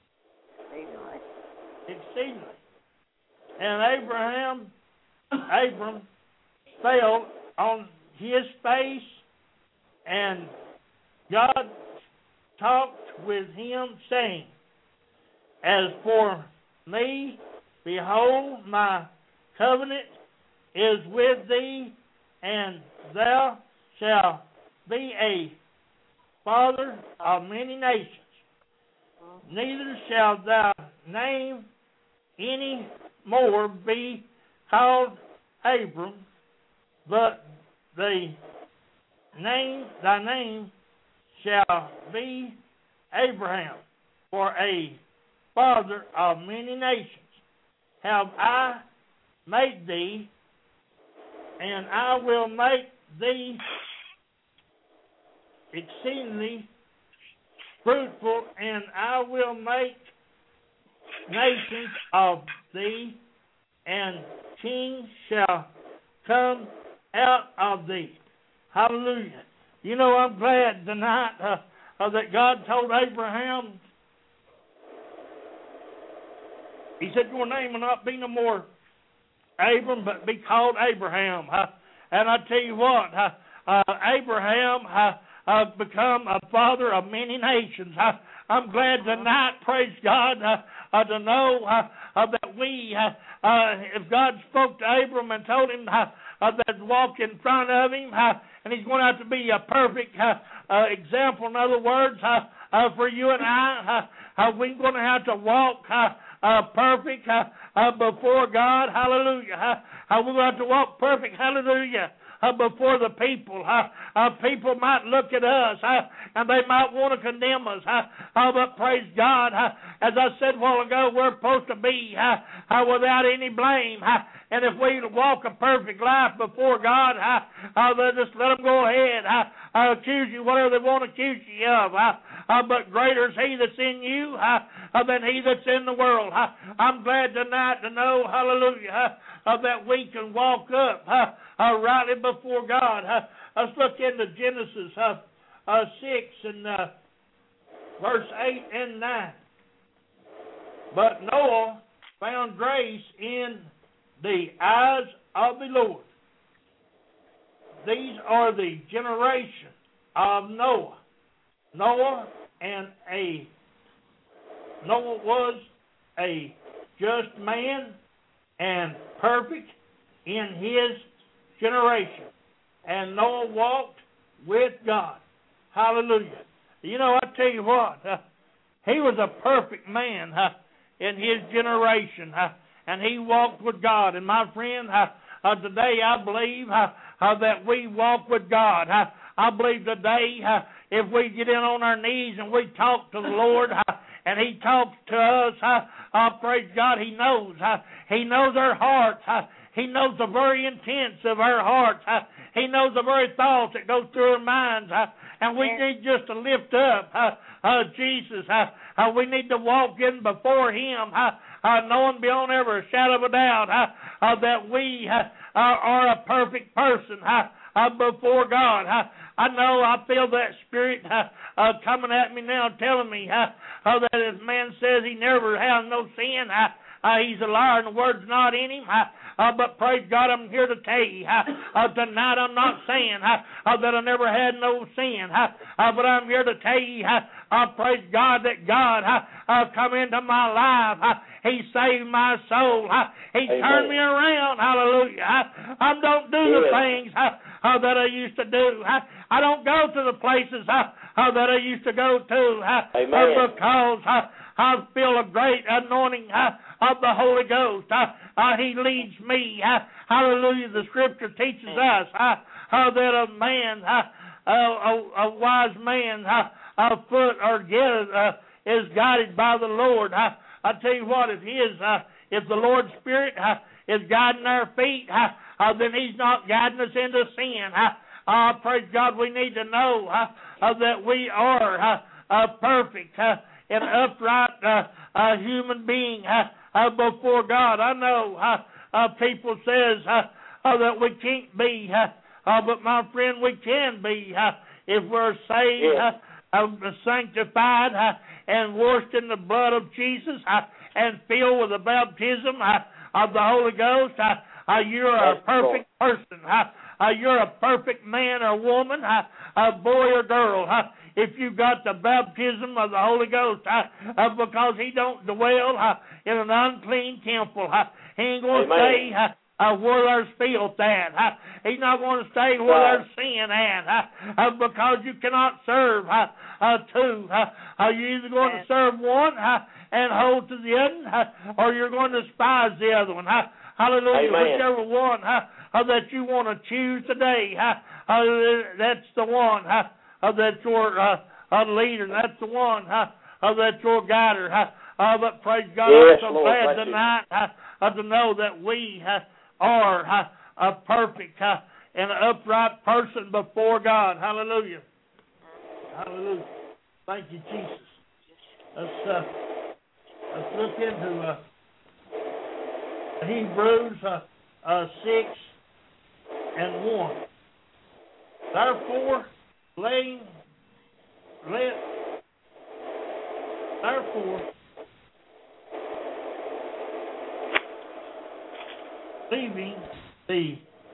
exceedingly. And Abraham, Abram, fell on his face, and God talked with him, saying, as for me, behold, my covenant is with thee, and thou shalt be a father of many nations. Neither shalt thy name any more be called Abram, but the name, thy name shall be Abraham, for a father of many nations have I made thee, and I will make thee exceedingly fruitful, and I will make nations of thee, and kings shall come out of thee. Hallelujah. You know, I'm glad tonight uh, uh, that God told Abraham, He said, your name will not be no more Abram, but be called Abraham. Uh, and I tell you what, uh, uh, Abraham uh, uh, become a father of many nations. Uh, I'm glad tonight, praise God, uh, uh, to know uh, uh, that we, uh, uh, if God spoke to Abram and told him uh, uh, that walk in front of him, uh, and he's going to have to be a perfect uh, uh, example, in other words, uh, uh, for you and I, uh, uh, we're going to have to walk uh, uh, perfect uh, uh, before God. Hallelujah. Uh, uh, we want to walk perfect. Hallelujah. Uh, before the people. Uh, uh, people might look at us uh, and they might want to condemn us. Uh, uh, but praise God, uh, as I said a while ago, we're supposed to be uh, uh, without any blame. Uh, and if we walk a perfect life before God, uh, uh, just let them go ahead. Uh, uh, accuse you whatever they want to accuse you of. Uh, uh, but greater is He that's in you uh, uh, than he that's in the world. Uh, I'm glad tonight to know, hallelujah, uh, uh, that we can walk up uh, uh, rightly before God. Uh, let's look into Genesis uh, uh, six and uh, verse eight and nine. But Noah found grace in the eyes of the Lord. These are the generation of Noah. Noah and a Noah was a just man and perfect in his generation. And Noah walked with God. Hallelujah. You know, I tell you what, uh, he was a perfect man uh, in his generation, uh, and he walked with God. And my friend, uh, uh, today I believe uh, uh, that we walk with God. Uh, I believe today uh, if we get in on our knees and we talk to the Lord, uh, and He talks to us, uh, uh, praise God, He knows. Uh, he knows our hearts. Uh, he knows the very intents of our hearts. Uh, he knows the very thoughts that go through our minds. Uh, and we need just to lift up uh, uh, Jesus. Uh, uh, we need to walk in before Him, uh, uh, knowing beyond every shadow of a doubt uh, uh, that we uh, are a perfect person uh, uh, before God. Uh, I know I feel that Spirit uh, uh, coming at me now, telling me uh, uh, that if man says he never has no sin, uh, uh, he's a liar and the word's not in him. Uh, uh, but praise God, I'm here to tell you uh, uh, tonight I'm not saying uh, uh, that I never had no sin, uh, uh, but I'm here to tell you, uh, uh, praise God, that God uh, uh, come into my life. Uh, he saved my soul. Uh, he Amen. Turned me around. Hallelujah. Uh, I don't do the things uh, uh, that I used to do. Uh, I don't go to the places uh, uh, that I used to go to uh, uh, because uh, I feel a great anointing uh, of the Holy Ghost. Uh, uh, he leads me. Uh, hallelujah. The Scripture teaches us uh, uh, that a man, uh, a, a wise man, uh, a foot or get uh, is guided by the Lord. Uh, I tell you what, if His, uh, if the Lord's Spirit uh, is guiding our feet, uh, uh, then He's not guiding us into sin. Uh, Uh, praise God, we need to know uh, uh, that we are uh, uh, perfect, uh, an upright uh, uh, human being uh, uh, before God. I know uh, uh, people says uh, uh, that we can't be, uh, uh, but my friend, we can be uh, if we're saved, uh, uh, sanctified, uh, and washed in the blood of Jesus, uh, and filled with the baptism uh, of the Holy Ghost. Uh, uh, you're a perfect person. Uh, Uh, you're a perfect man or woman, uh, a boy or girl, uh, if you got the baptism of the Holy Ghost, uh, uh, because He don't dwell uh, in an unclean temple. Uh, he ain't going to stay uh, uh, where there's filth at. Uh, he's not going to stay where right. there's sin at, uh, uh, because you cannot serve uh, uh, two. Uh, uh, you're either going to serve one uh, and hold to the other, uh, or you're going to despise the other one. Uh, hallelujah, Amen. Whichever one uh, uh, that you want to choose today, uh, uh, that's the one. Uh, uh, that's your uh, uh, leader. That's the one. Uh, uh, that's your guider. Uh, uh, but praise God, yes, I'm so Lord, glad tonight uh, uh, to know that we uh, are uh, a perfect uh, and upright person before God. Hallelujah. Hallelujah. Thank you, Jesus. Let's, uh, let's look into uh, Hebrews uh, uh, six and one. Therefore, laying, let, therefore, leaving the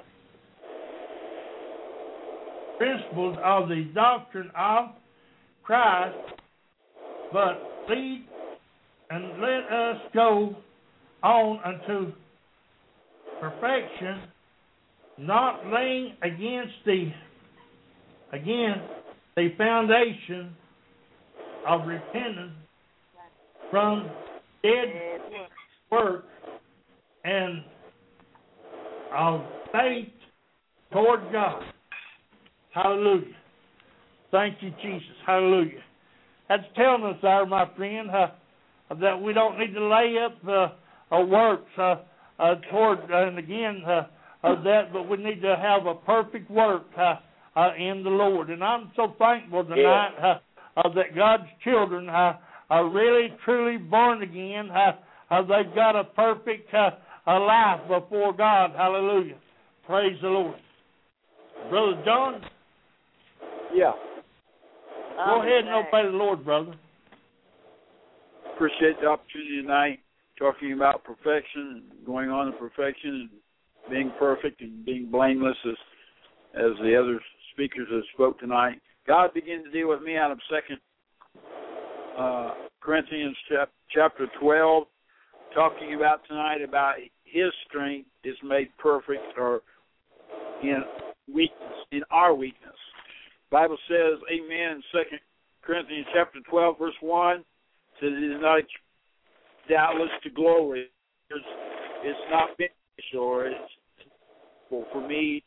principles of the doctrine of Christ, but lead and let us go on unto perfection, not laying against the, again, the foundation of repentance from dead work and of faith toward God. Hallelujah. Thank you, Jesus. Hallelujah. That's telling us there, my friend, uh, that we don't need to lay up uh, our works uh, uh, toward, uh, and again, uh, uh, that, but we need to have a perfect work uh, uh, in the Lord. And I'm so thankful tonight uh, uh, that God's children uh, are really, truly born again. Uh, uh, they've got a perfect uh, uh, life before God. Hallelujah. Praise the Lord. Brother John? Yeah. Go ahead and obey the Lord, brother. Appreciate the opportunity tonight, talking about perfection, going on to perfection, and being perfect and being blameless, as as the other speakers have spoke tonight. God began to deal with me out of Second uh, Corinthians chap- chapter twelve, talking about tonight about His strength is made perfect, or in weakness, in our weakness. Bible says, amen, in Second Corinthians chapter twelve, verse one, says it is not doubtless to glory. It's, it's not finished, or it's for, for me,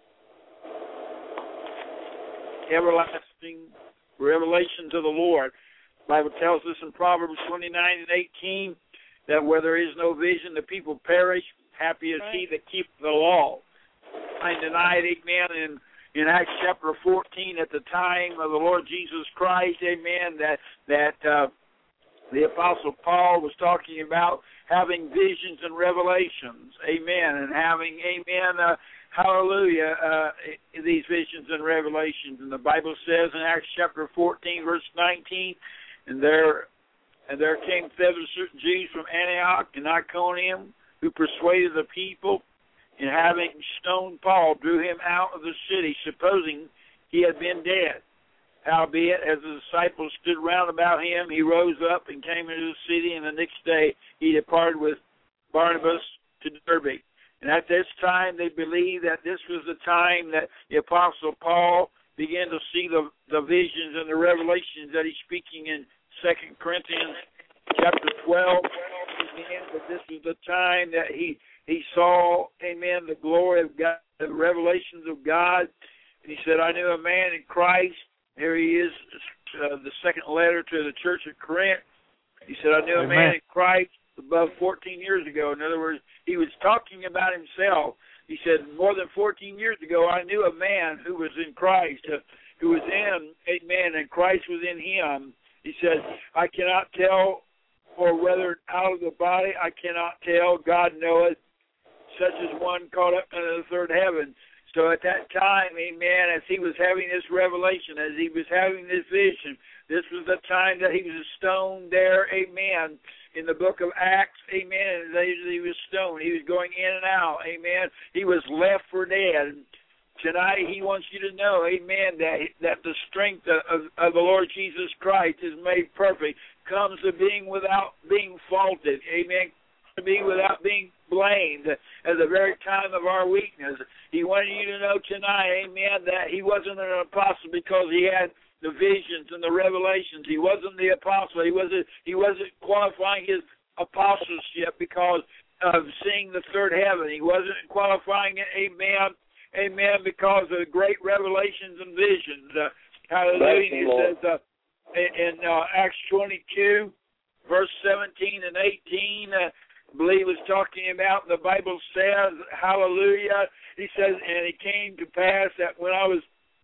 everlasting revelation to the Lord. The Bible tells us in Proverbs twenty-nine and eighteen that where there is no vision, the people perish. Happy is he that keeps the law. And tonight, amen, in In Acts chapter fourteen, at the time of the Lord Jesus Christ, amen, that that uh, the Apostle Paul was talking about having visions and revelations, amen, and having, amen, uh, hallelujah, uh, these visions and revelations. And the Bible says in Acts chapter fourteen, verse nineteen, and there and there came thither certain Jews from Antioch and Iconium, who persuaded the people, and having stoned Paul, drew him out of the city, supposing he had been dead. Howbeit, as the disciples stood round about him, he rose up and came into the city, and the next day he departed with Barnabas to Derbe. And at this time they believed that this was the time that the Apostle Paul began to see the, the visions and the revelations that he's speaking in Second Corinthians chapter twelve. Amen. But this was the time that he He saw, amen, the glory of God, the revelations of God. And he said, I knew a man in Christ. Here he is, uh, the second letter to the church of Corinth. He said, I knew amen. a man in Christ above fourteen years ago. In other words, he was talking about himself. He said, more than fourteen years ago, I knew a man who was in Christ, uh, who was in, amen, and Christ was in him. He said, I cannot tell, or whether out of the body, I cannot tell. God knoweth. Such as one caught up into the third heaven. So at that time, amen, as he was having this revelation, as he was having this vision, this was the time that he was stoned there, amen, in the book of Acts, amen, as he was stoned. He was going in and out, amen. He was left for dead. Tonight he wants you to know, amen, that that the strength of, of the Lord Jesus Christ is made perfect, comes to being without being faulted, amen, to be without being blamed at the very time of our weakness. He wanted you to know tonight, amen, that he wasn't an apostle because he had the visions and the revelations. He wasn't the apostle. He wasn't he wasn't qualifying his apostleship because of seeing the third heaven. He wasn't qualifying it, amen, amen, because of great revelations and visions. Uh, hallelujah. He says uh, in, in uh, Acts twenty-two, verse seventeen and eighteen, uh, I believe was talking about, the Bible says, hallelujah, he says, and it came to pass that when I was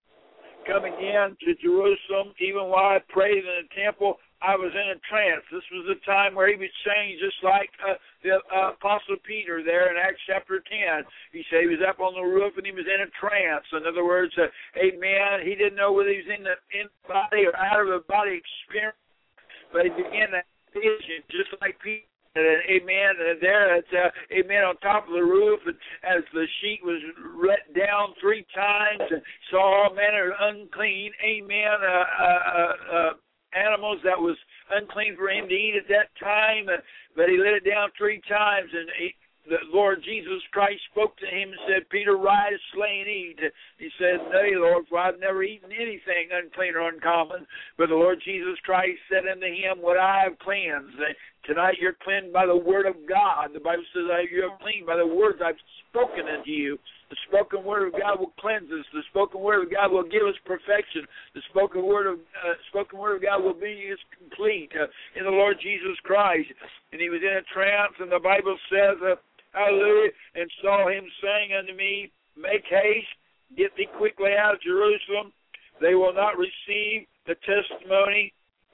coming in to Jerusalem, even while I prayed in the temple, I was in a trance. This was the time where he was saying, just like uh, the uh, Apostle Peter there in Acts chapter ten. He said he was up on the roof and he was in a trance. In other words, uh, amen, he didn't know whether he was in the, in the body or out of the body experience, but he began that vision, just like Peter. And, amen, and there it's, uh, amen, on top of the roof, and as the sheet was let down three times, and saw all manner of unclean, amen, uh, uh, uh, animals that was unclean for him to eat at that time, uh, but he let it down three times, and he, the Lord Jesus Christ spoke to him and said, Peter, rise, slay, and eat. He said, Nay, Lord, for I've never eaten anything unclean or uncommon. But the Lord Jesus Christ said unto him, What I have cleansed. Tonight you're cleansed by the word of God. The Bible says you are clean by the words I've spoken unto you. The spoken word of God will cleanse us. The spoken word of God will give us perfection. The spoken word of uh, spoken word of God will be us complete uh, in the Lord Jesus Christ. And he was in a trance, and the Bible says, uh, hallelujah, and saw him saying unto me, Make haste, get thee quickly out of Jerusalem. They will not receive the testimony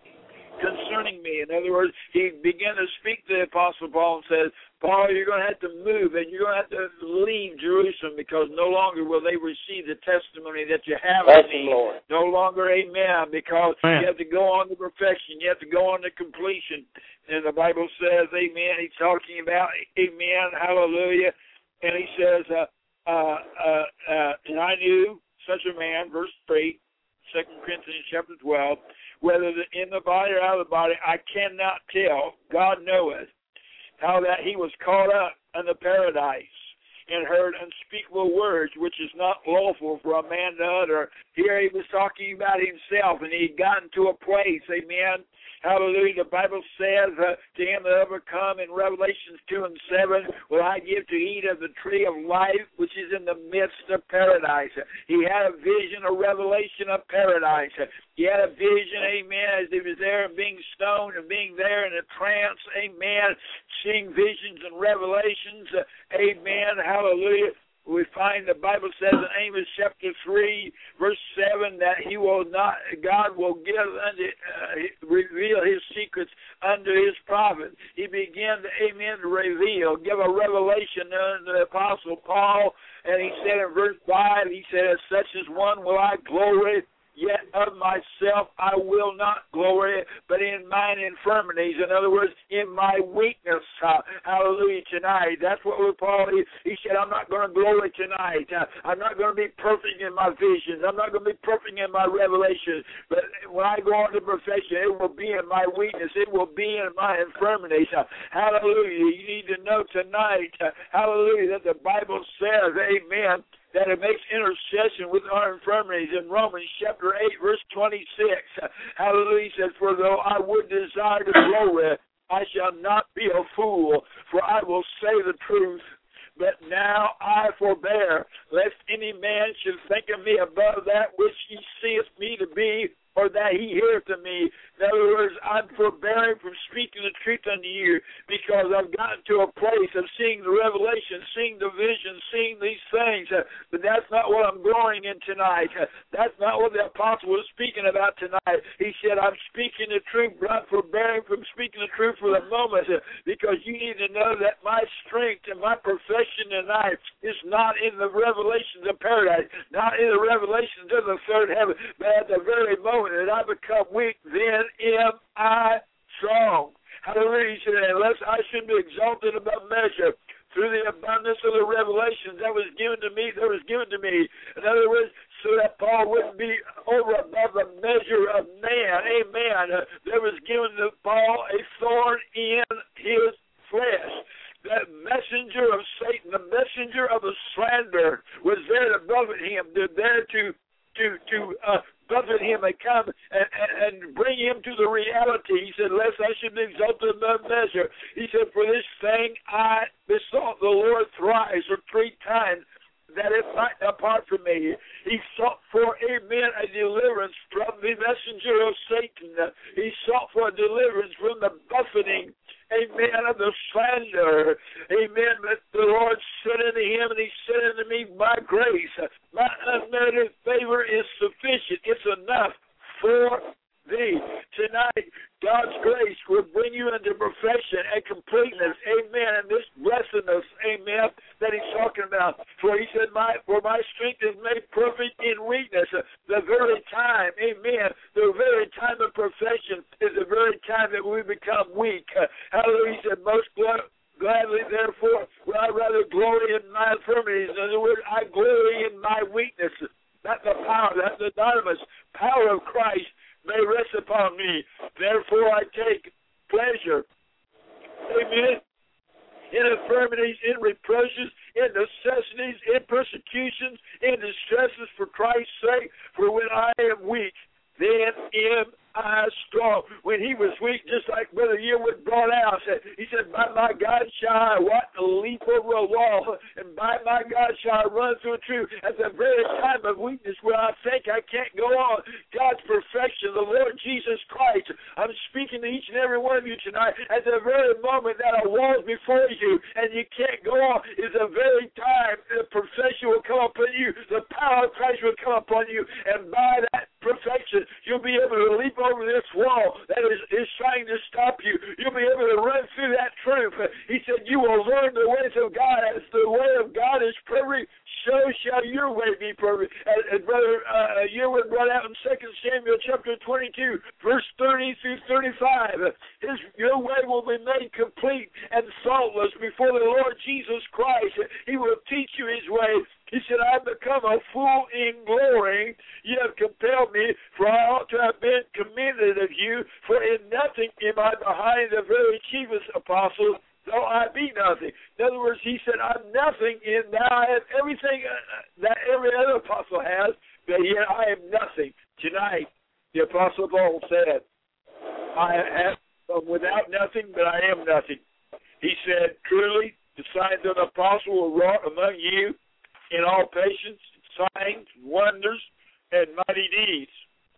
concerning me. In other words, he began to speak to the Apostle Paul and said, Paul, you're going to have to move and you're going to have to leave Jerusalem because no longer will they receive the testimony that you have in me. Lord. No longer, amen, because amen. You have to go on to perfection. You have to go on to completion. And the Bible says, amen, he's talking about, amen, hallelujah. And he says, uh, uh, uh, uh, and I knew such a man, verse three, Second Corinthians chapter twelve, whether in the body or out of the body, I cannot tell. God knoweth how that he was caught up unto paradise and heard unspeakable words, which is not lawful for a man to utter. Here he was talking about himself, and he had gotten to a place, amen. Hallelujah. The Bible says uh, to him that overcome in Revelations two and seven, will I give to eat of the tree of life, which is in the midst of paradise. He had a vision, a revelation of paradise. He had a vision, amen, as he was there and being stoned and being there in a trance, amen, seeing visions and revelations, uh, amen, hallelujah. We find the Bible says in Amos chapter three, verse seven, that he will not, God will give unto, uh, reveal his secrets unto his prophet. He began to, amen, to reveal, give a revelation unto the Apostle Paul, and he said in verse five, he said, As such as one will I glory, yet of myself I will not glory, but in mine infirmities. In other words, in my weakness. Uh, hallelujah, tonight. That's what we're Paul, he, he said, I'm not going to glory tonight. Uh, I'm not going to be perfect in my visions. I'm not going to be perfect in my revelations. But when I go on to perfection, it will be in my weakness. It will be in my infirmities. Uh, hallelujah. You need to know tonight, uh, hallelujah, that the Bible says, amen, that it makes intercession with our infirmities. In Romans chapter eight, verse twenty-six, hallelujah, says, For though I would desire to glory, I shall not be a fool, for I will say the truth. But now I forbear, lest any man should think of me above that which he seeth me to be, or that he heareth of me. In other words, I'm forbearing from speaking the truth unto you because I've gotten to a place of seeing the revelation, seeing the vision, seeing these things. Uh, but that's not what I'm growing in tonight. Uh, that's not what the apostle was speaking about tonight. He said, I'm speaking the truth, but I'm forbearing from speaking the truth for the moment uh, because you need to know that my strength and my profession tonight is not in the revelations of paradise, not in the revelations of the third heaven, but at the very moment that I become weak, then am I strong. Hallelujah. He said, unless I should be exalted above measure through the abundance of the revelations that was given to me, that was given to me. In other words, so that Paul wouldn't be over above the measure of man. Amen. Uh, there was given to Paul a thorn in his flesh. That messenger of Satan, the messenger of the slander, was there to buffet him, there to to to uh, buffet him and come and, and, and bring him to the reality. He said, lest I should be exalted above measure. He said, for this thing I besought the Lord thrice or three times, that it might depart from me. He sought for, amen, a deliverance from the messenger of Satan. He sought for a deliverance from the buffeting, amen, of the slander. Amen. But the Lord said unto him, and he said unto me, my grace, my unmerited favor is sufficient. It's enough for thee. Tonight, God's grace will bring you into perfection and completeness. Amen. And this blessedness, amen, that he's talking about. For he said, my, for my strength is made perfect in weakness. The very time, amen, the very time of perfection is the very time that we become weak. Hallelujah. He said, most glad. Gladly, therefore, will I rather glory in my infirmities. In other words, I glory in my weakness. That the power, that the dynamis power of Christ may rest upon me. Therefore, I take pleasure, amen, in infirmity, infirmities, in reproaches, in necessities, in persecutions, in distresses for Christ's sake. For when I am weak, then am I strong. When he was weak, just like Brother Yearwood brought out, he said, by my God shall I what? Leap over a wall, and by my God shall I run through a troop. At the very time of weakness where I think I can't go on, God's perfection, the Lord Jesus Christ, I'm speaking to each and every one of you tonight, at the very moment that a wall is before you and you can't go on, is the very time the perfection will come upon you, the power of Christ will come upon you, and by that perfection, you'll be able to leap over this wall that is, is trying to stop you. You'll be able to run through that troop. He said, you will learn the ways of God. As the way of God is perfect, so shall your way be perfect. As, as Brother uh, Yearwood brought out in Second Samuel chapter twenty-two, verse thirty through thirty-five, His, your way will be made complete and faultless before the Lord Jesus Christ. He will teach you His way. He said, I have become a fool in glory. You have compelled me, for I ought to have been commended of you. For in nothing am I behind the very chiefest apostle, though I be nothing. In other words, he said, I'm nothing in that I have everything that every other apostle has, but yet I am nothing. Tonight, the Apostle Paul said, I am without nothing, but I am nothing. He said, truly, the signs of the apostle were wrought among you, in all patience, signs, wonders, and mighty deeds.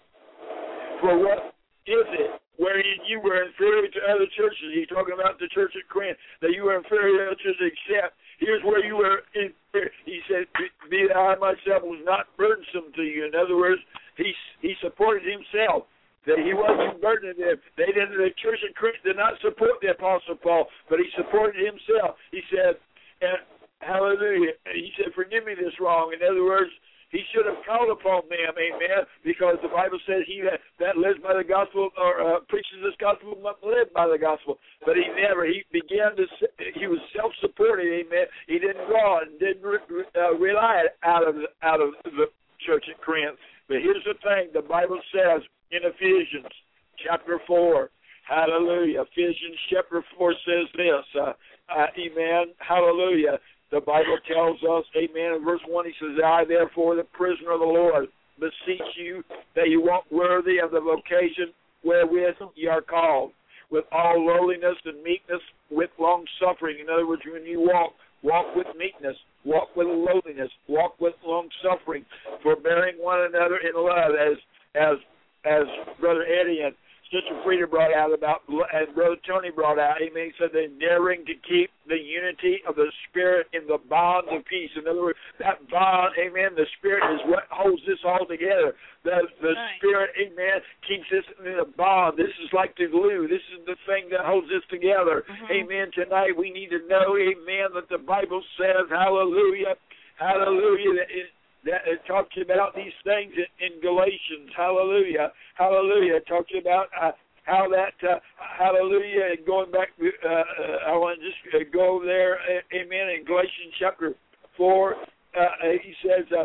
For what is it wherein you were inferior to other churches? He's talking about the church at Corinth, that you were inferior to other churches, except here's where you were inferior. He said, be that I myself was not burdensome to you. In other words, he he supported himself. That he wasn't burdening them. They didn't. The church at Corinth did not support the Apostle Paul, but he supported himself. He said, and hallelujah. He said, forgive me this wrong. In other words, he should have called upon them, amen, because the Bible says he that, that lives by the gospel or uh, preaches this gospel must live by the gospel. But he never. He began to, he was self-supporting, amen. He didn't draw and didn't re, uh, rely out of, the, out of the church at Corinth. But here's the thing. The Bible says in Ephesians chapter four, hallelujah. Ephesians chapter four says this, uh, uh, amen, hallelujah. The Bible tells us, amen, in verse one, he says, I, therefore, the prisoner of the Lord, beseech you that you walk worthy of the vocation wherewith ye are called, with all lowliness and meekness, with long-suffering. In other words, when you walk, walk with meekness, walk with lowliness, walk with long-suffering, forbearing one another in love, as as as Brother Eddie and Sister Frida brought out about, and Brother Tony brought out, amen, he said they're endeavoring to keep the unity of the Spirit in the bond of peace. In other words, that bond, amen, the Spirit is what holds this all together. The, the right. Spirit, amen, keeps this in a bond. This is like the glue. This is the thing that holds this together. Mm-hmm. Amen. Tonight we need to know, amen, that the Bible says, hallelujah, hallelujah, that it, that it talks about these things in, in Galatians. Hallelujah. Hallelujah. It talks about uh, how that, uh, hallelujah, and going back, uh, uh, I want to just uh, go over there, uh, amen, in Galatians chapter four, uh, he says, uh,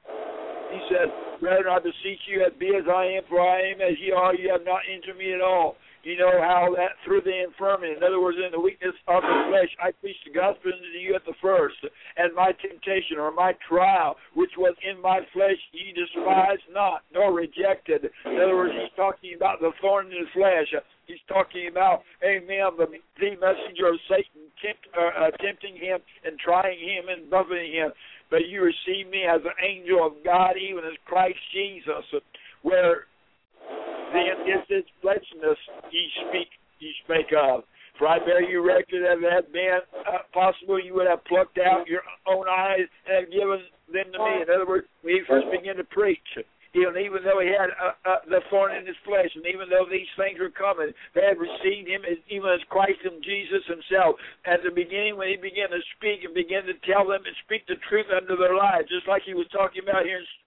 he says, brethren, I beseech you, that be as I am, for I am as ye are, ye have not entered me at all. You know how that through the infirmity, in other words, in the weakness of the flesh, I preached the gospel unto you at the first, and my temptation or my trial, which was in my flesh, ye despised not, nor rejected. In other words, he's talking about the thorn in his flesh. He's talking about, amen, the, the messenger of Satan tempt, uh, uh, tempting him and trying him and buffeting him. But you receive me as an angel of God, even as Christ Jesus, where then is this blessedness ye speak, ye spake of. For I bear you record that if it had been uh, possible, you would have plucked out your own eyes and have given them to me. In other words, when he first began to preach, even, even though he had uh, uh, the thorn in his flesh, and even though these things were coming, they had received him as, even as Christ and Jesus himself. At the beginning, when he began to speak and began to tell them and speak the truth unto their lives, just like he was talking about here in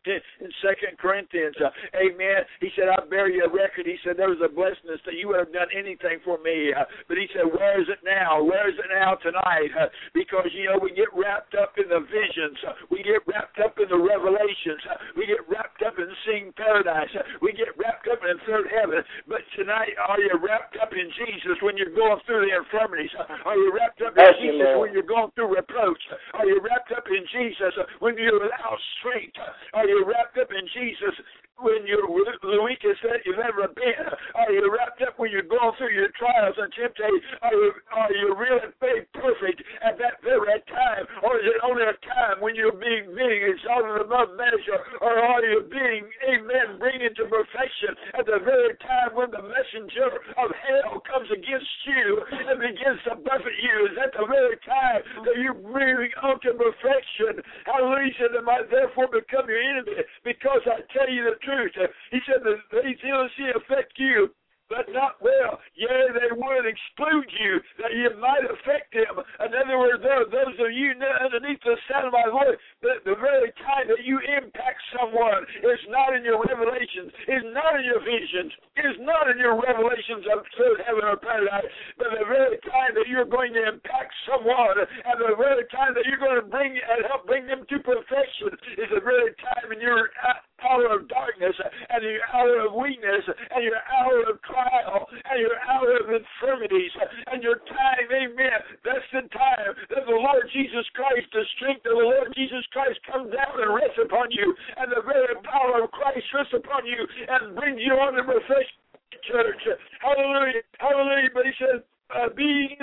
in Second Corinthians. Uh, amen. He said, I bear you a record. He said, there was a blessedness that you would have done anything for me. Uh, but he said, where is it now? Where is it now tonight? Uh, because, you know, we get wrapped up in the visions. Uh, we get wrapped up in the revelations. Uh, we get wrapped up in seeing paradise. Uh, we get wrapped up in third heaven. But tonight, are you wrapped up in Jesus when you're going through the infirmities? Uh, are you wrapped up in Yes, Jesus Lord. when you're going through reproach? Uh, are you wrapped up in Jesus uh, when you're without strength? Uh, are you wrapped up in Jesus when you're the weakest that you've ever been? Are you wrapped up when you're going through your trials and temptations? Are you, are you really made perfect at that very time? Or is it only a time when you're being, being exalted above measure? Or are you being, amen, bringing to perfection at the very time when the messenger of hell comes against you and begins to buffet you? Is that the very time that you're moving on to perfection? Hallelujah. He said, am I therefore become your enemy? Because I tell you the truth. He said that these illnesses affect you, but not well. Yea, they would exclude you, that you might affect them. In other words, there are those of you underneath the sound of my voice, that the very time that you impact someone is not in your revelations, is not in your visions, is not in your revelations of third heaven or paradise, but the very time that you're going to impact someone, and the very time that you're going to bring and help bring them to perfection, is the very time in your hour of darkness, and your hour of weakness, and your hour of trial, and your hour of infirmities, and your time, amen. That's the time that the Lord Jesus Christ, the strength of the Lord Jesus Christ comes down and rests upon you, and the very power of Christ rests upon you and brings you on to perfection, church. Hallelujah, hallelujah. But he says, uh, being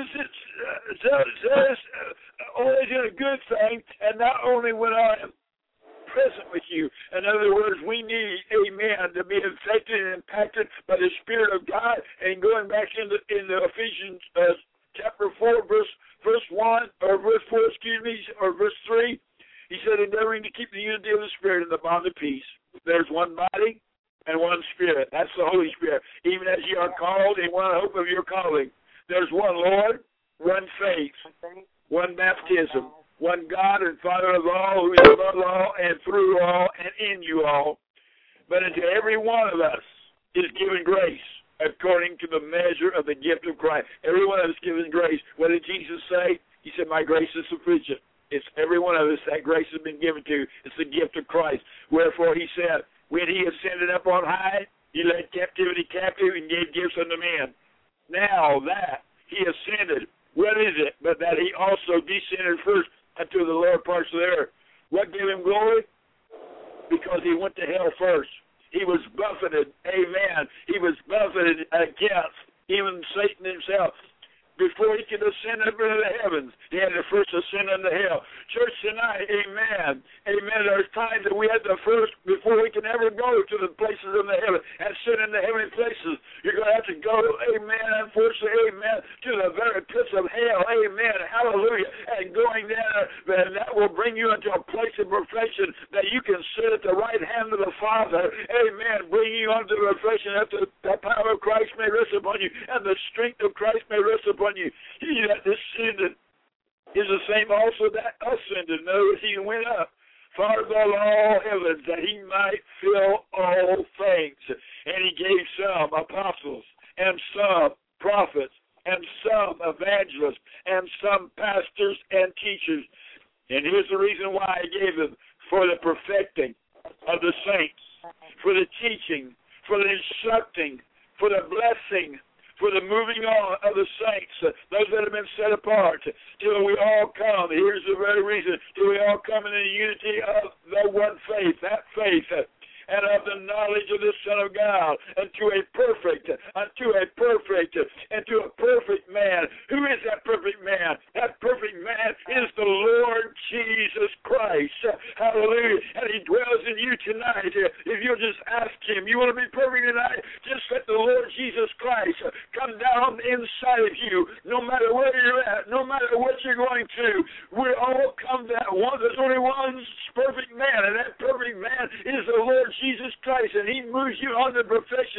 uh, zealous, uh, always in a good thing, and not only when I am present with you. In other words, we need, amen, to be affected and impacted by the Spirit of God. And going back into in the Ephesians uh, chapter four, verse verse one, or verse four, excuse me, or verse three, he said, endeavoring to keep the unity of the Spirit in the bond of peace. There's one body and one Spirit. That's the Holy Spirit. Even as you are called in one hope of your calling. There's one Lord, one faith, one baptism, one God and Father of all, who is above all and through all and in you all. But unto every one of us is given grace according to the measure of the gift of Christ. Every one of us is given grace. What did Jesus say? He said, my grace is sufficient. It's every one of us that grace has been given to. It's the gift of Christ. Wherefore he said, when he ascended up on high, he led captivity captive and gave gifts unto men. Now that he ascended, what is it but that he also descended first unto the lower parts of the earth? What gave him glory? Because he went to hell first. He was buffeted, amen. He was buffeted against even Satan himself. Before he could ascend up into the heavens, he had to first ascend into hell. Church tonight, amen. Amen. There's times that we have to first, before we can ever go to the places in the heaven and sit in the heavenly places, you're going to have to go, amen, unfortunately, amen, to the very pits of hell, amen, hallelujah, and going there, and that will bring you into a place of perfection that you can sit at the right hand of the Father, amen, bringing you unto perfection that the, the power of Christ may rest upon you and the strength of Christ may rest upon you. He that descended is the same also that ascended. Notice he went up far above all heavens that he might fill all things. And he gave some apostles, and some prophets, and some evangelists, and some pastors and teachers. And here's the reason why he gave them: for the perfecting of the saints, for the teaching, for the instructing, for the blessing, for the moving on of the saints, uh, those that have been set apart, till we all come. Here's the very reason: till we all come in the unity of the one faith, that faith, uh, and of the knowledge of the Son of God, unto a perfect, unto a perfect, and to a perfect man. Who is that perfect man? That perfect man is the Lord Jesus Christ. Hallelujah. And he dwells in you tonight. If you'll just ask him, you want to be perfect tonight, just let the Lord Jesus Christ come down inside of you, no matter where you're at, no matter what you're going through. We all come to that one. There's only one perfect man, and that perfect man is the Lord Jesus Christ, and he moves you on to perfection.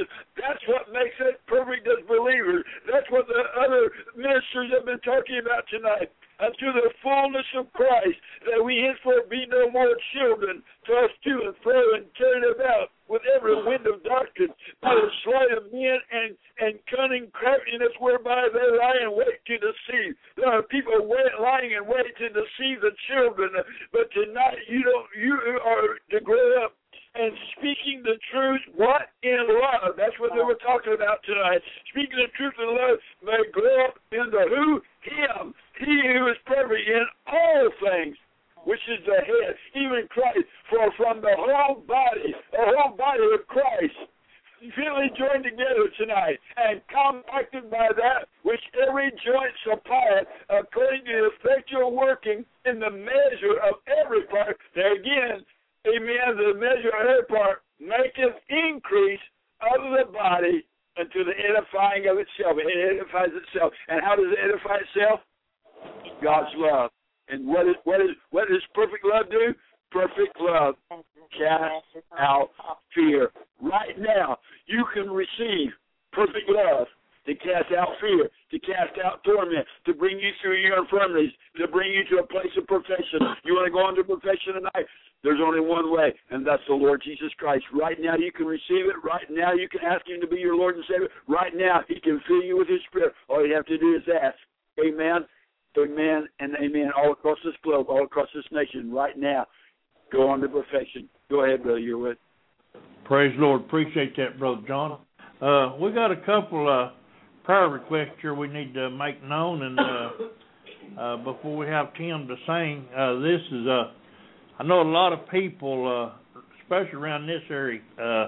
That's what makes us perfect as believers. That's what the other ministers have been talking about tonight. Unto the fullness of Christ, that we henceforth be no more children, tossed to and fro and carried about with every wind of doctrine, by the sleight of men and, and cunning craftiness whereby they lie in wait to deceive. There are people wait, lying in wait to deceive the children, but tonight you don't. You are to grow up and speaking the truth, what? In love. That's what they were talking about tonight. Speaking the truth in love may grow up into who? Him. He who is perfect in all things, which is the head, even Christ. For from the whole body, the whole body of Christ, fitly joined together tonight and compacted by that which every joint supplieth, according to the effectual working in the measure of every part. There again, amen, the measure of every part maketh increase of the body unto the edifying of itself. It edifies itself. And how does it edify itself? God's love. And what is what is what does perfect love do? Perfect love casts out fear. Right now, you can receive perfect love to cast out fear, to cast out torment, to bring you through your infirmities, to bring you to a place of perfection. You want to go into perfection tonight? There's only one way, and that's the Lord Jesus Christ. Right now, you can receive it. Right now, you can ask Him to be your Lord and Savior. Right now, He can fill you with His Spirit. All you have to do is ask. Amen. Amen and amen. All across this globe, all across this nation, right now, go on to perfection. Go ahead, Brother Yearwood. Praise the Lord. Appreciate that, Brother John. Uh, we got a couple uh, prayer requests here we need to make known, and uh, uh, before we have Tim to sing, uh, this is uh, I know a lot of people, uh, especially around this area, uh,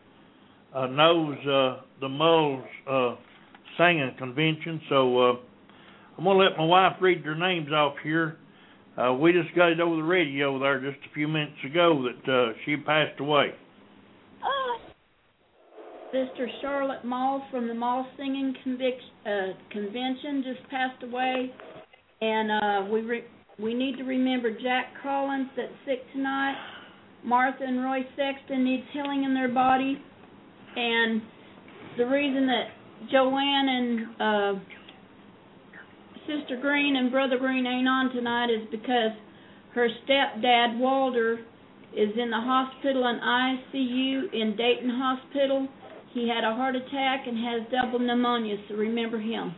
uh, knows uh, the Mulls uh, singing convention, so. Uh, I'm going to let my wife read their names off here. Uh, we just got it over the radio there just a few minutes ago that uh, she passed away. Sister Charlotte Mall from the Mall Singing Convic- uh, Convention just passed away. And uh, we re- we need to remember Jack Collins that's sick tonight. Martha and Roy Sexton needs healing in their body. And the reason that Joanne and... Uh, Sister Green and Brother Green ain't on tonight is because her stepdad, Walter, is in the hospital in I C U in Dayton Hospital. He had a heart attack and has double pneumonia, so remember him.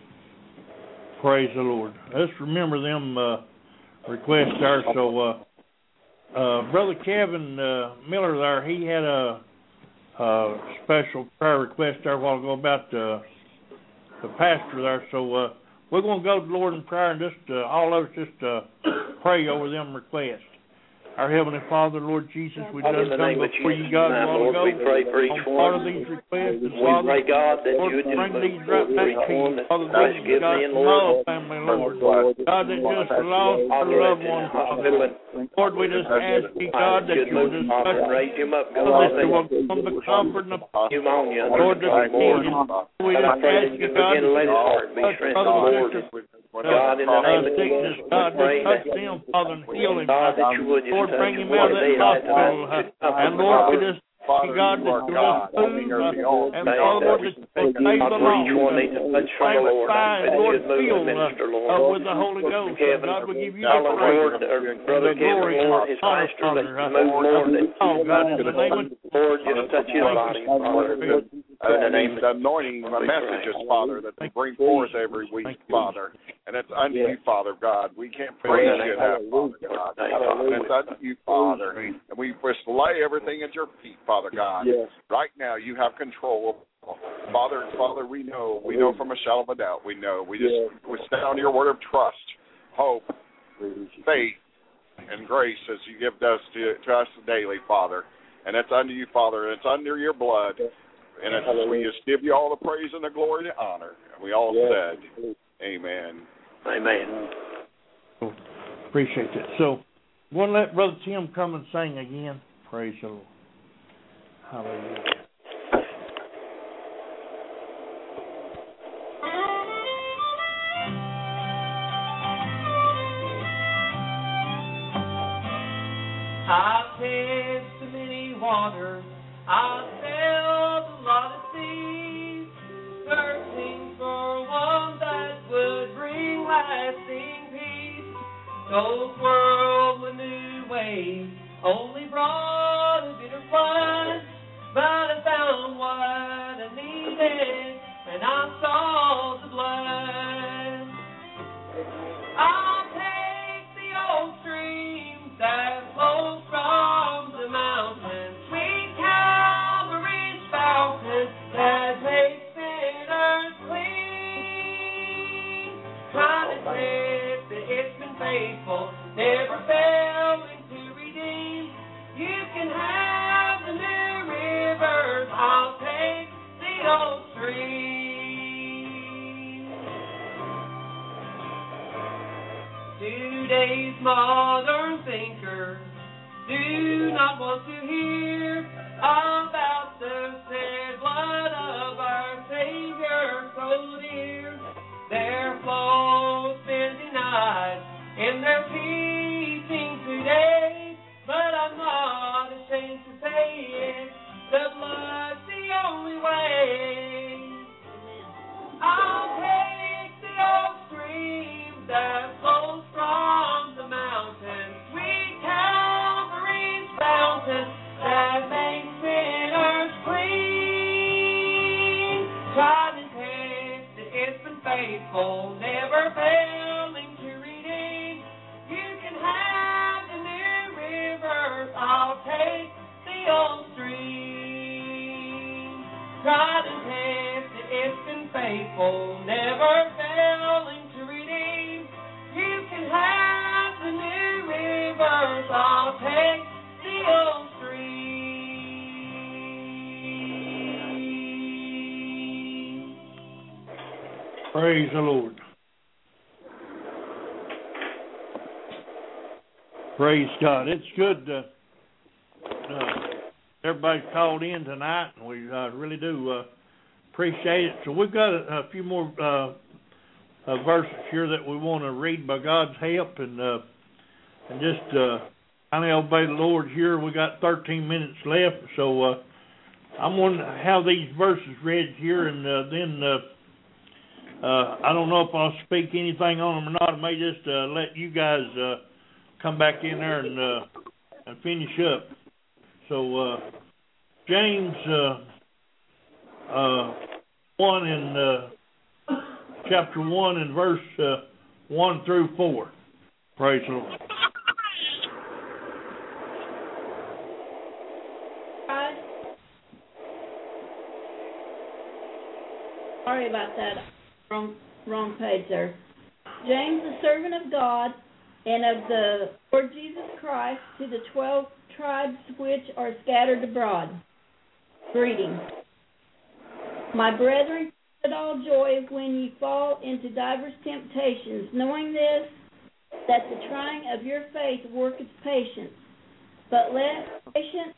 Praise the Lord. Let's remember them uh, requests there. So, uh, uh, Brother Kevin uh, Miller there, he had a, a special prayer request there a while ago about uh, the pastor there, so... Uh, We're going to go to the Lord in prayer and just uh, all of us just uh, pray over them requests. Our Heavenly Father, Lord Jesus, we just come before you, God, a while ago. We pray for each one. Part of these requests, we pray, God, that Lord, you would bring just these right back to you. Father, these give God, me and small Lord, family, Lord. God, that just lost their loved ones, Father. Lord, we just ask you, God, that you would just touch them. Raise him up, God, that you will come to comfort and pneumonia. Lord, just heal him. We just ask you, God, that you touch Brother and Sister. God, in the name of Jesus, God, just touch them, Father, and heal him. God, that you would just Lord, touch bring him out of that hospital. And Lord, we just Father, God, you are that God. food, uh, and Father, Lord, that they pay the long, sanctify, Lord, fill uh, uh, with the Holy Ghost. And God, we give you the praise and the glory and the honor, Father. Oh, God, in the name of Lord, just touch his body, Father. Uh, these anointing messages, Father, that they bring forth every week, Father. And it's unto you, Father God. We can't praise you enough, Father God. And it's unto you, Father. And we just lay everything at your feet, Father God. Right now, you have control. Father, Father, we know, we know from a shadow of a doubt, we know. We just, we stand on your word of trust, hope, faith, and grace as you give us to, to us daily, Father. And it's unto you, Father, and it's under your blood. And it's, we just give you all the praise and the glory and the honor. And we all said, amen. Amen. Appreciate that. So, we'll let Brother Tim come and sing again. Praise the Lord. Hallelujah. I've tasted many waters, I've sailed a lot of seas. Old world with new ways only brought a bitter flood, but I found what I needed, and I saw the blood. I'll take the old stream that flows from the mountain, sweet Calvary's fountain that makes sinners clean. Trying to say that it's been faithful, never failing to redeem. You can have the new rivers, I'll take the old stream. Today's modern thinkers do not want to hear about the shed blood of our Savior so dear. Their flow's been denied in their teaching today, but I'm not ashamed to say it, the blood's the only way. I'll take the old stream that flows from the mountain, sweet Calvary's fountain that makes sinners clean. Tried and tested, it's been faithful, never failing to redeem. You can have the new rivers, I'll take the old stream. Tried and tested, it's been faithful, never failing to redeem. You can have the new rivers, I'll take the old stream. Praise the Lord. Praise God. It's good to, uh, everybody's called in tonight, and we uh, really do uh, appreciate it. So we've got a, a few more uh, uh, verses here that we want to read by God's help, and uh, and just uh, kind of obey the Lord here. We got thirteen minutes left, so uh, I'm going to have these verses read here, and uh, then uh, uh, I don't know if I'll speak anything on them or not. I may just uh, let you guys uh, come back in there and uh, and finish up. So uh, James uh, uh, one in uh, chapter one and verse uh, one through four. Praise the Lord. Sorry about that. Wrong, wrong page there. James, the servant of God and of the Lord Jesus Christ, to the twelve tribes which are scattered abroad. Greetings. My brethren, count it all joy when ye fall into divers temptations, knowing this, that the trying of your faith worketh patience. But let patience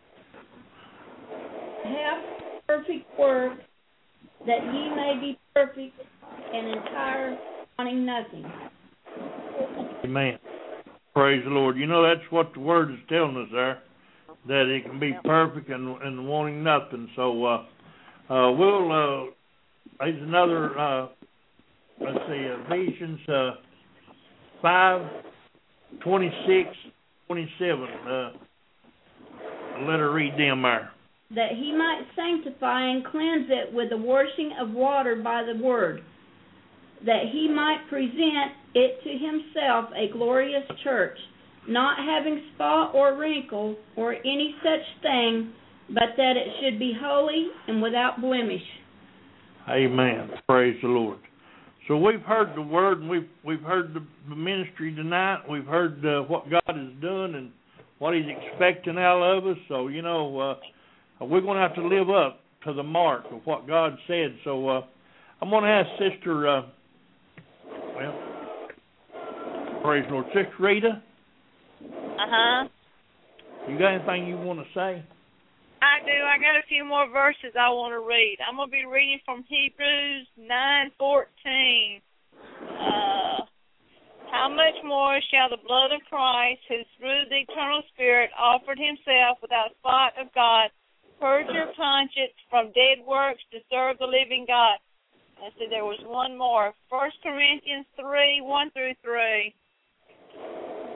have perfect work, that ye may be perfect and entire, wanting nothing. Amen. Praise the Lord. You know, that's what the Word is telling us there, that it can be perfect and, and wanting nothing. So uh, uh, we'll, uh, there's another, uh, let's see, Ephesians uh, five, twenty-six, twenty-seven. Uh, let her read them there. That he might sanctify and cleanse it with the washing of water by the word, that he might present it to himself a glorious church, not having spot or wrinkle or any such thing, but that it should be holy and without blemish. Amen. Praise the Lord. So we've heard the word, and we've we've heard the ministry tonight. We've heard uh, what God has done and what He's expecting out of us. So you know, uh, we're going to have to live up to the mark of what God said. So uh, I'm going to ask Sister, uh, well, praise the Lord, Sister Rita. Uh huh. You got anything you want to say? I do. I got a few more verses I want to read. I'm going to be reading from Hebrews nine fourteen. Uh, how much more shall the blood of Christ, who through the eternal Spirit offered himself without spot of God, purge your conscience from dead works to serve the living God? I said there was one more. First Corinthians three, one through three.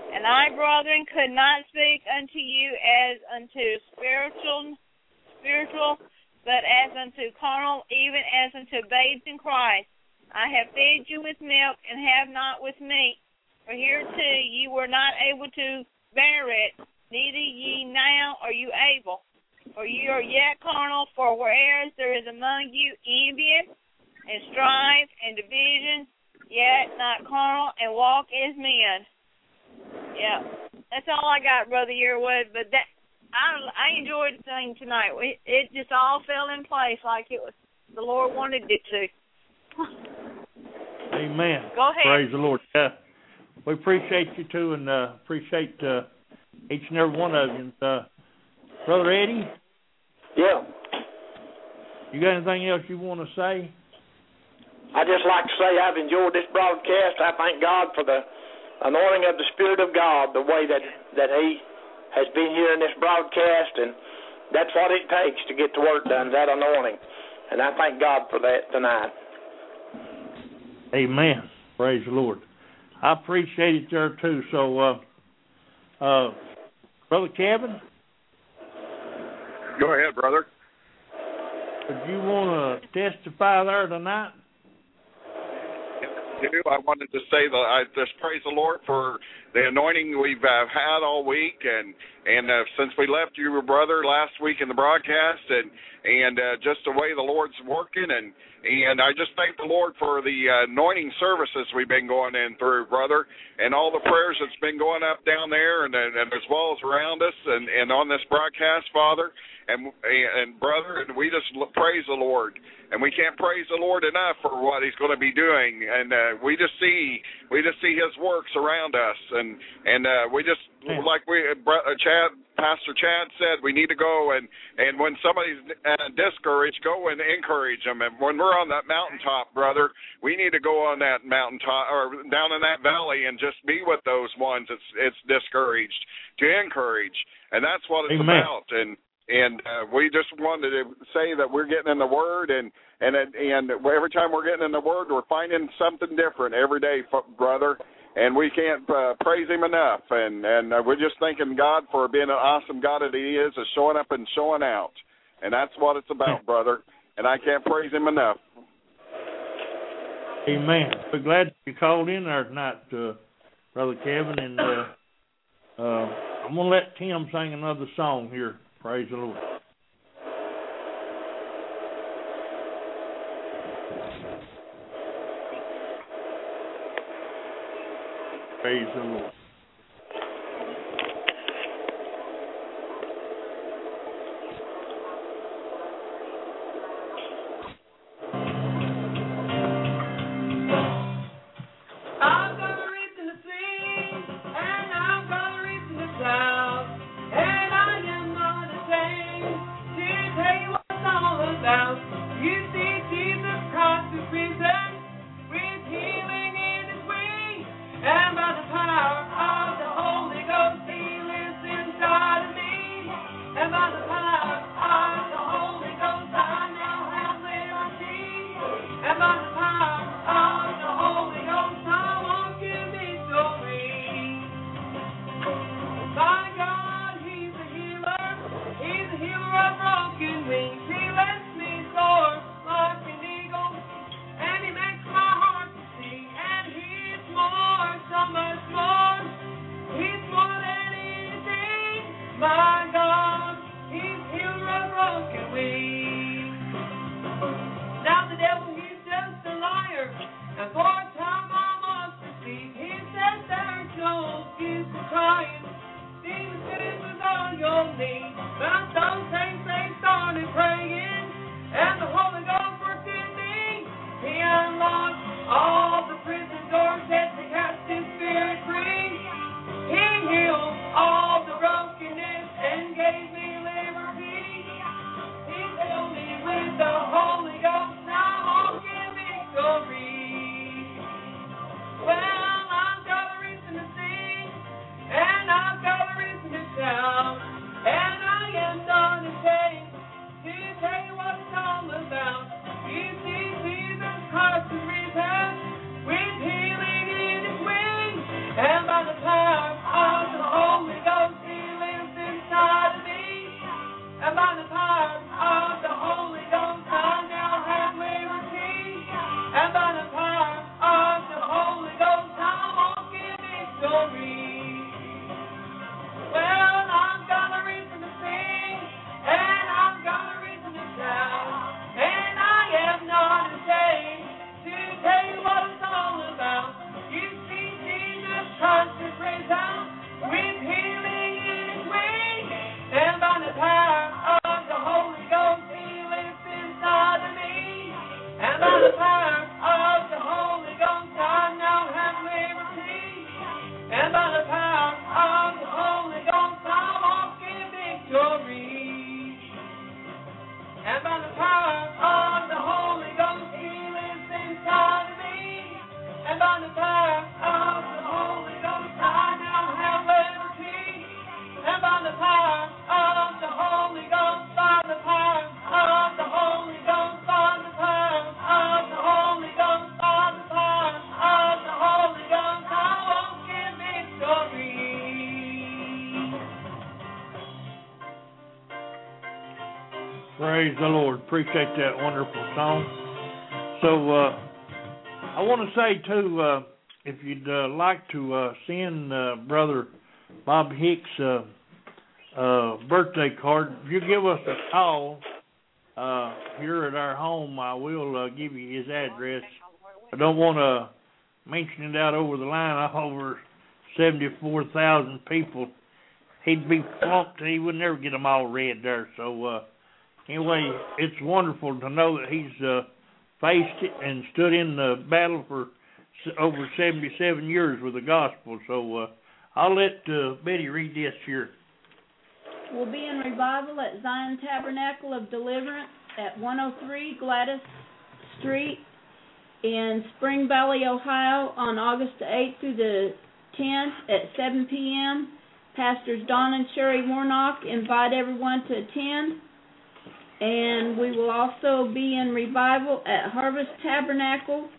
And I, brethren, could not speak unto you as unto spiritual, spiritual, but as unto carnal, even as unto babes in Christ. I have fed you with milk, and have not with meat. For hereto ye were not able to bear it, neither ye now are you able. For ye are yet carnal, for whereas there is among you envy, and strife, and division, yet not carnal, and walk as men. Yeah, that's all I got, Brother Yearwood. But that I I enjoyed the thing tonight. It, it just all fell in place like it was the Lord wanted it to. Amen. Go ahead. Praise the Lord. Yeah, we appreciate you too, and uh, appreciate uh, each and every one of you. Uh, Brother Eddie. Yeah. You got anything else you want to say? I just like to say I've enjoyed this broadcast. I thank God for the anointing of the Spirit of God, the way that that He has been here in this broadcast, and that's what it takes to get the work done, that anointing. And I thank God for that tonight. Amen. Praise the Lord. I appreciate it there too. So, uh, uh, Brother Kevin? Go ahead, brother. Would you want to testify there tonight? Do. I wanted to say that I just praise the Lord for the anointing we've uh, had all week, and and uh, since we left you, brother, last week in the broadcast, and and uh, just the way the Lord's working, and and I just thank the Lord for the uh, anointing services we've been going in through, brother, and all the prayers that's been going up down there, and and as well as around us, and and on this broadcast, Father, and and brother, and we just praise the Lord. And we can't praise the Lord enough for what He's going to be doing, and uh, we just see we just see His works around us, and and uh, we just yeah. like we uh, Chad, Pastor Chad said, we need to go and and when somebody's uh, discouraged, go and encourage them. And when we're on that mountaintop, brother, we need to go on that mountaintop or down in that valley and just be with those ones that's it's discouraged, to encourage, and that's what it's Amen. about. And. And uh, we just wanted to say that we're getting in the Word, and and and every time we're getting in the Word, we're finding something different every day, brother. And we can't uh, praise Him enough. And and uh, we're just thanking God for being an awesome God that He is, of showing up and showing out. And that's what it's about, brother. And I can't praise Him enough. Amen. We're glad you called in there tonight, uh, Brother Kevin. And uh, uh, I'm going to let Tim sing another song here. Praise the Lord. Praise the Lord. I've got a reason to sing, and I've got a reason to shout, and I am not ashamed to tell you what it's all about. You see, Jesus Christ is risen, with healing in His wings, and by the power of the Holy Ghost, He lives inside of me, and by the power of the Holy Ghost, I now have liberty, and by the power of the Holy Ghost, I walk in victory. My God, He's a healer, He's a healer of broken wings. He lets me soar like an eagle, and He makes my heart to sing, and He's more, so much more. He's more than anything. My God, He's healer of broken wings. Now the devil, he's just a liar, and for a time I must deceive. He said there's no use for crying. Demons, demons on your knees. But those things they started praying, and the Holy Ghost worked in me. He unlocked all the prison doors, set the captive spirit free. He healed all the brokenness and gave me liberty. He filled me with the Holy Ghost. Now walk in victory. Well, I've got a reason to sing, and I've got a reason to shout, and I am not ashamed to tell you what it's all about. You see, Jesus Christ is risen, with healing in His wings, and by the power of Praise the Lord. Appreciate that wonderful song. So, uh, I want to say, too, uh, if you'd uh, like to uh, send uh, Brother Bob Hicks' uh, uh, birthday card, if you give us a call uh, here at our home, I will uh, give you his address. I don't want to mention it out over the line. Over seventy-four thousand people. He'd be flunked. He would never get them all read there. So, uh, anyway, it's wonderful to know that he's uh, faced it and stood in the battle for over seventy-seven years with the gospel. So, uh, I'll let uh, Betty read this here. We'll be in revival at Zion Tabernacle of Deliverance at one oh three Gladys Street in Spring Valley, Ohio on August the eighth through the tenth at seven p.m. Pastors Don and Sherry Warnock invite everyone to attend. And we will also be in revival at Harvest Tabernacle,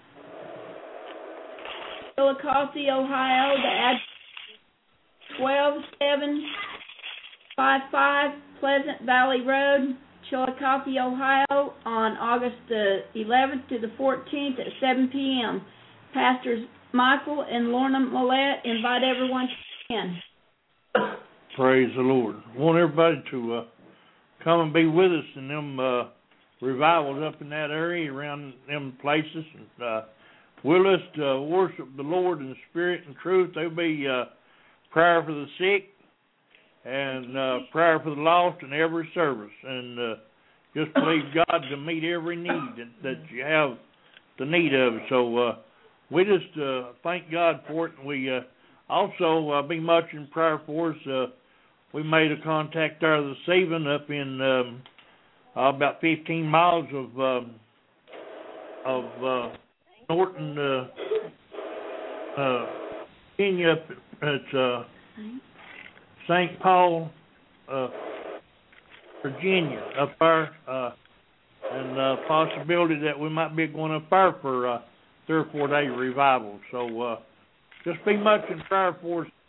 Chillicothe, Ohio. The address twelve seven fifty-five Pleasant Valley Road, Chillicothe, Ohio, on August the eleventh to the fourteenth at seven p.m. Pastors Michael and Lorna Millette invite everyone to attend. Praise the Lord. I want everybody to uh, come and be with us in them uh, revivals up in that area, around them places. And, uh, we'll just uh, worship the Lord in spirit and truth. There'll be uh, prayer for the sick and uh, prayer for the lost in every service. And uh, just believe God to meet every need that, that you have the need of. So uh, we just uh, thank God for it. And we uh, also uh, be much in prayer for us. Uh, we made a contact there this evening up in um, uh, about fifteen miles of um, of uh, Norton, uh, uh, Virginia. It's uh, Saint Paul, uh, Virginia, up there, uh, and uh, possibility that we might be going up there for uh, three or four day revival. So uh, just be much in prayer for us.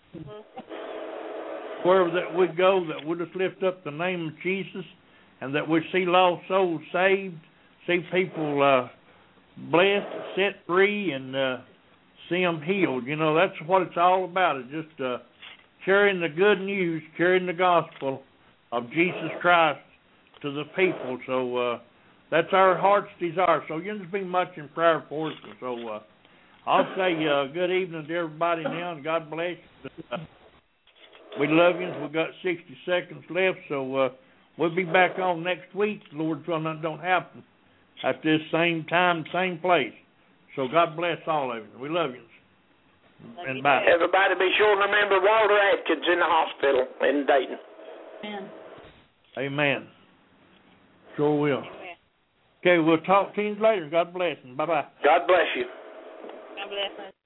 Wherever that we go, that we just lift up the name of Jesus, and that we see lost souls saved, see people uh, blessed, set free, and uh, see them healed. You know, that's what it's all about. It's just uh, sharing the good news, sharing the gospel of Jesus Christ to the people. So uh, that's our heart's desire. So you just be much in prayer for us. So uh, I'll say uh, good evening to everybody now, and God bless you. Uh, we love you. We've got sixty seconds left, so uh, we'll be back on next week. Lord's will that don't happen at this same time, same place. So God bless all of you. We love you. And bye. Everybody be sure to remember Walter Atkins in the hospital in Dayton. Amen. Amen. Sure will. Amen. Okay, we'll talk to you later. God bless and bye-bye. God bless you. God bless us.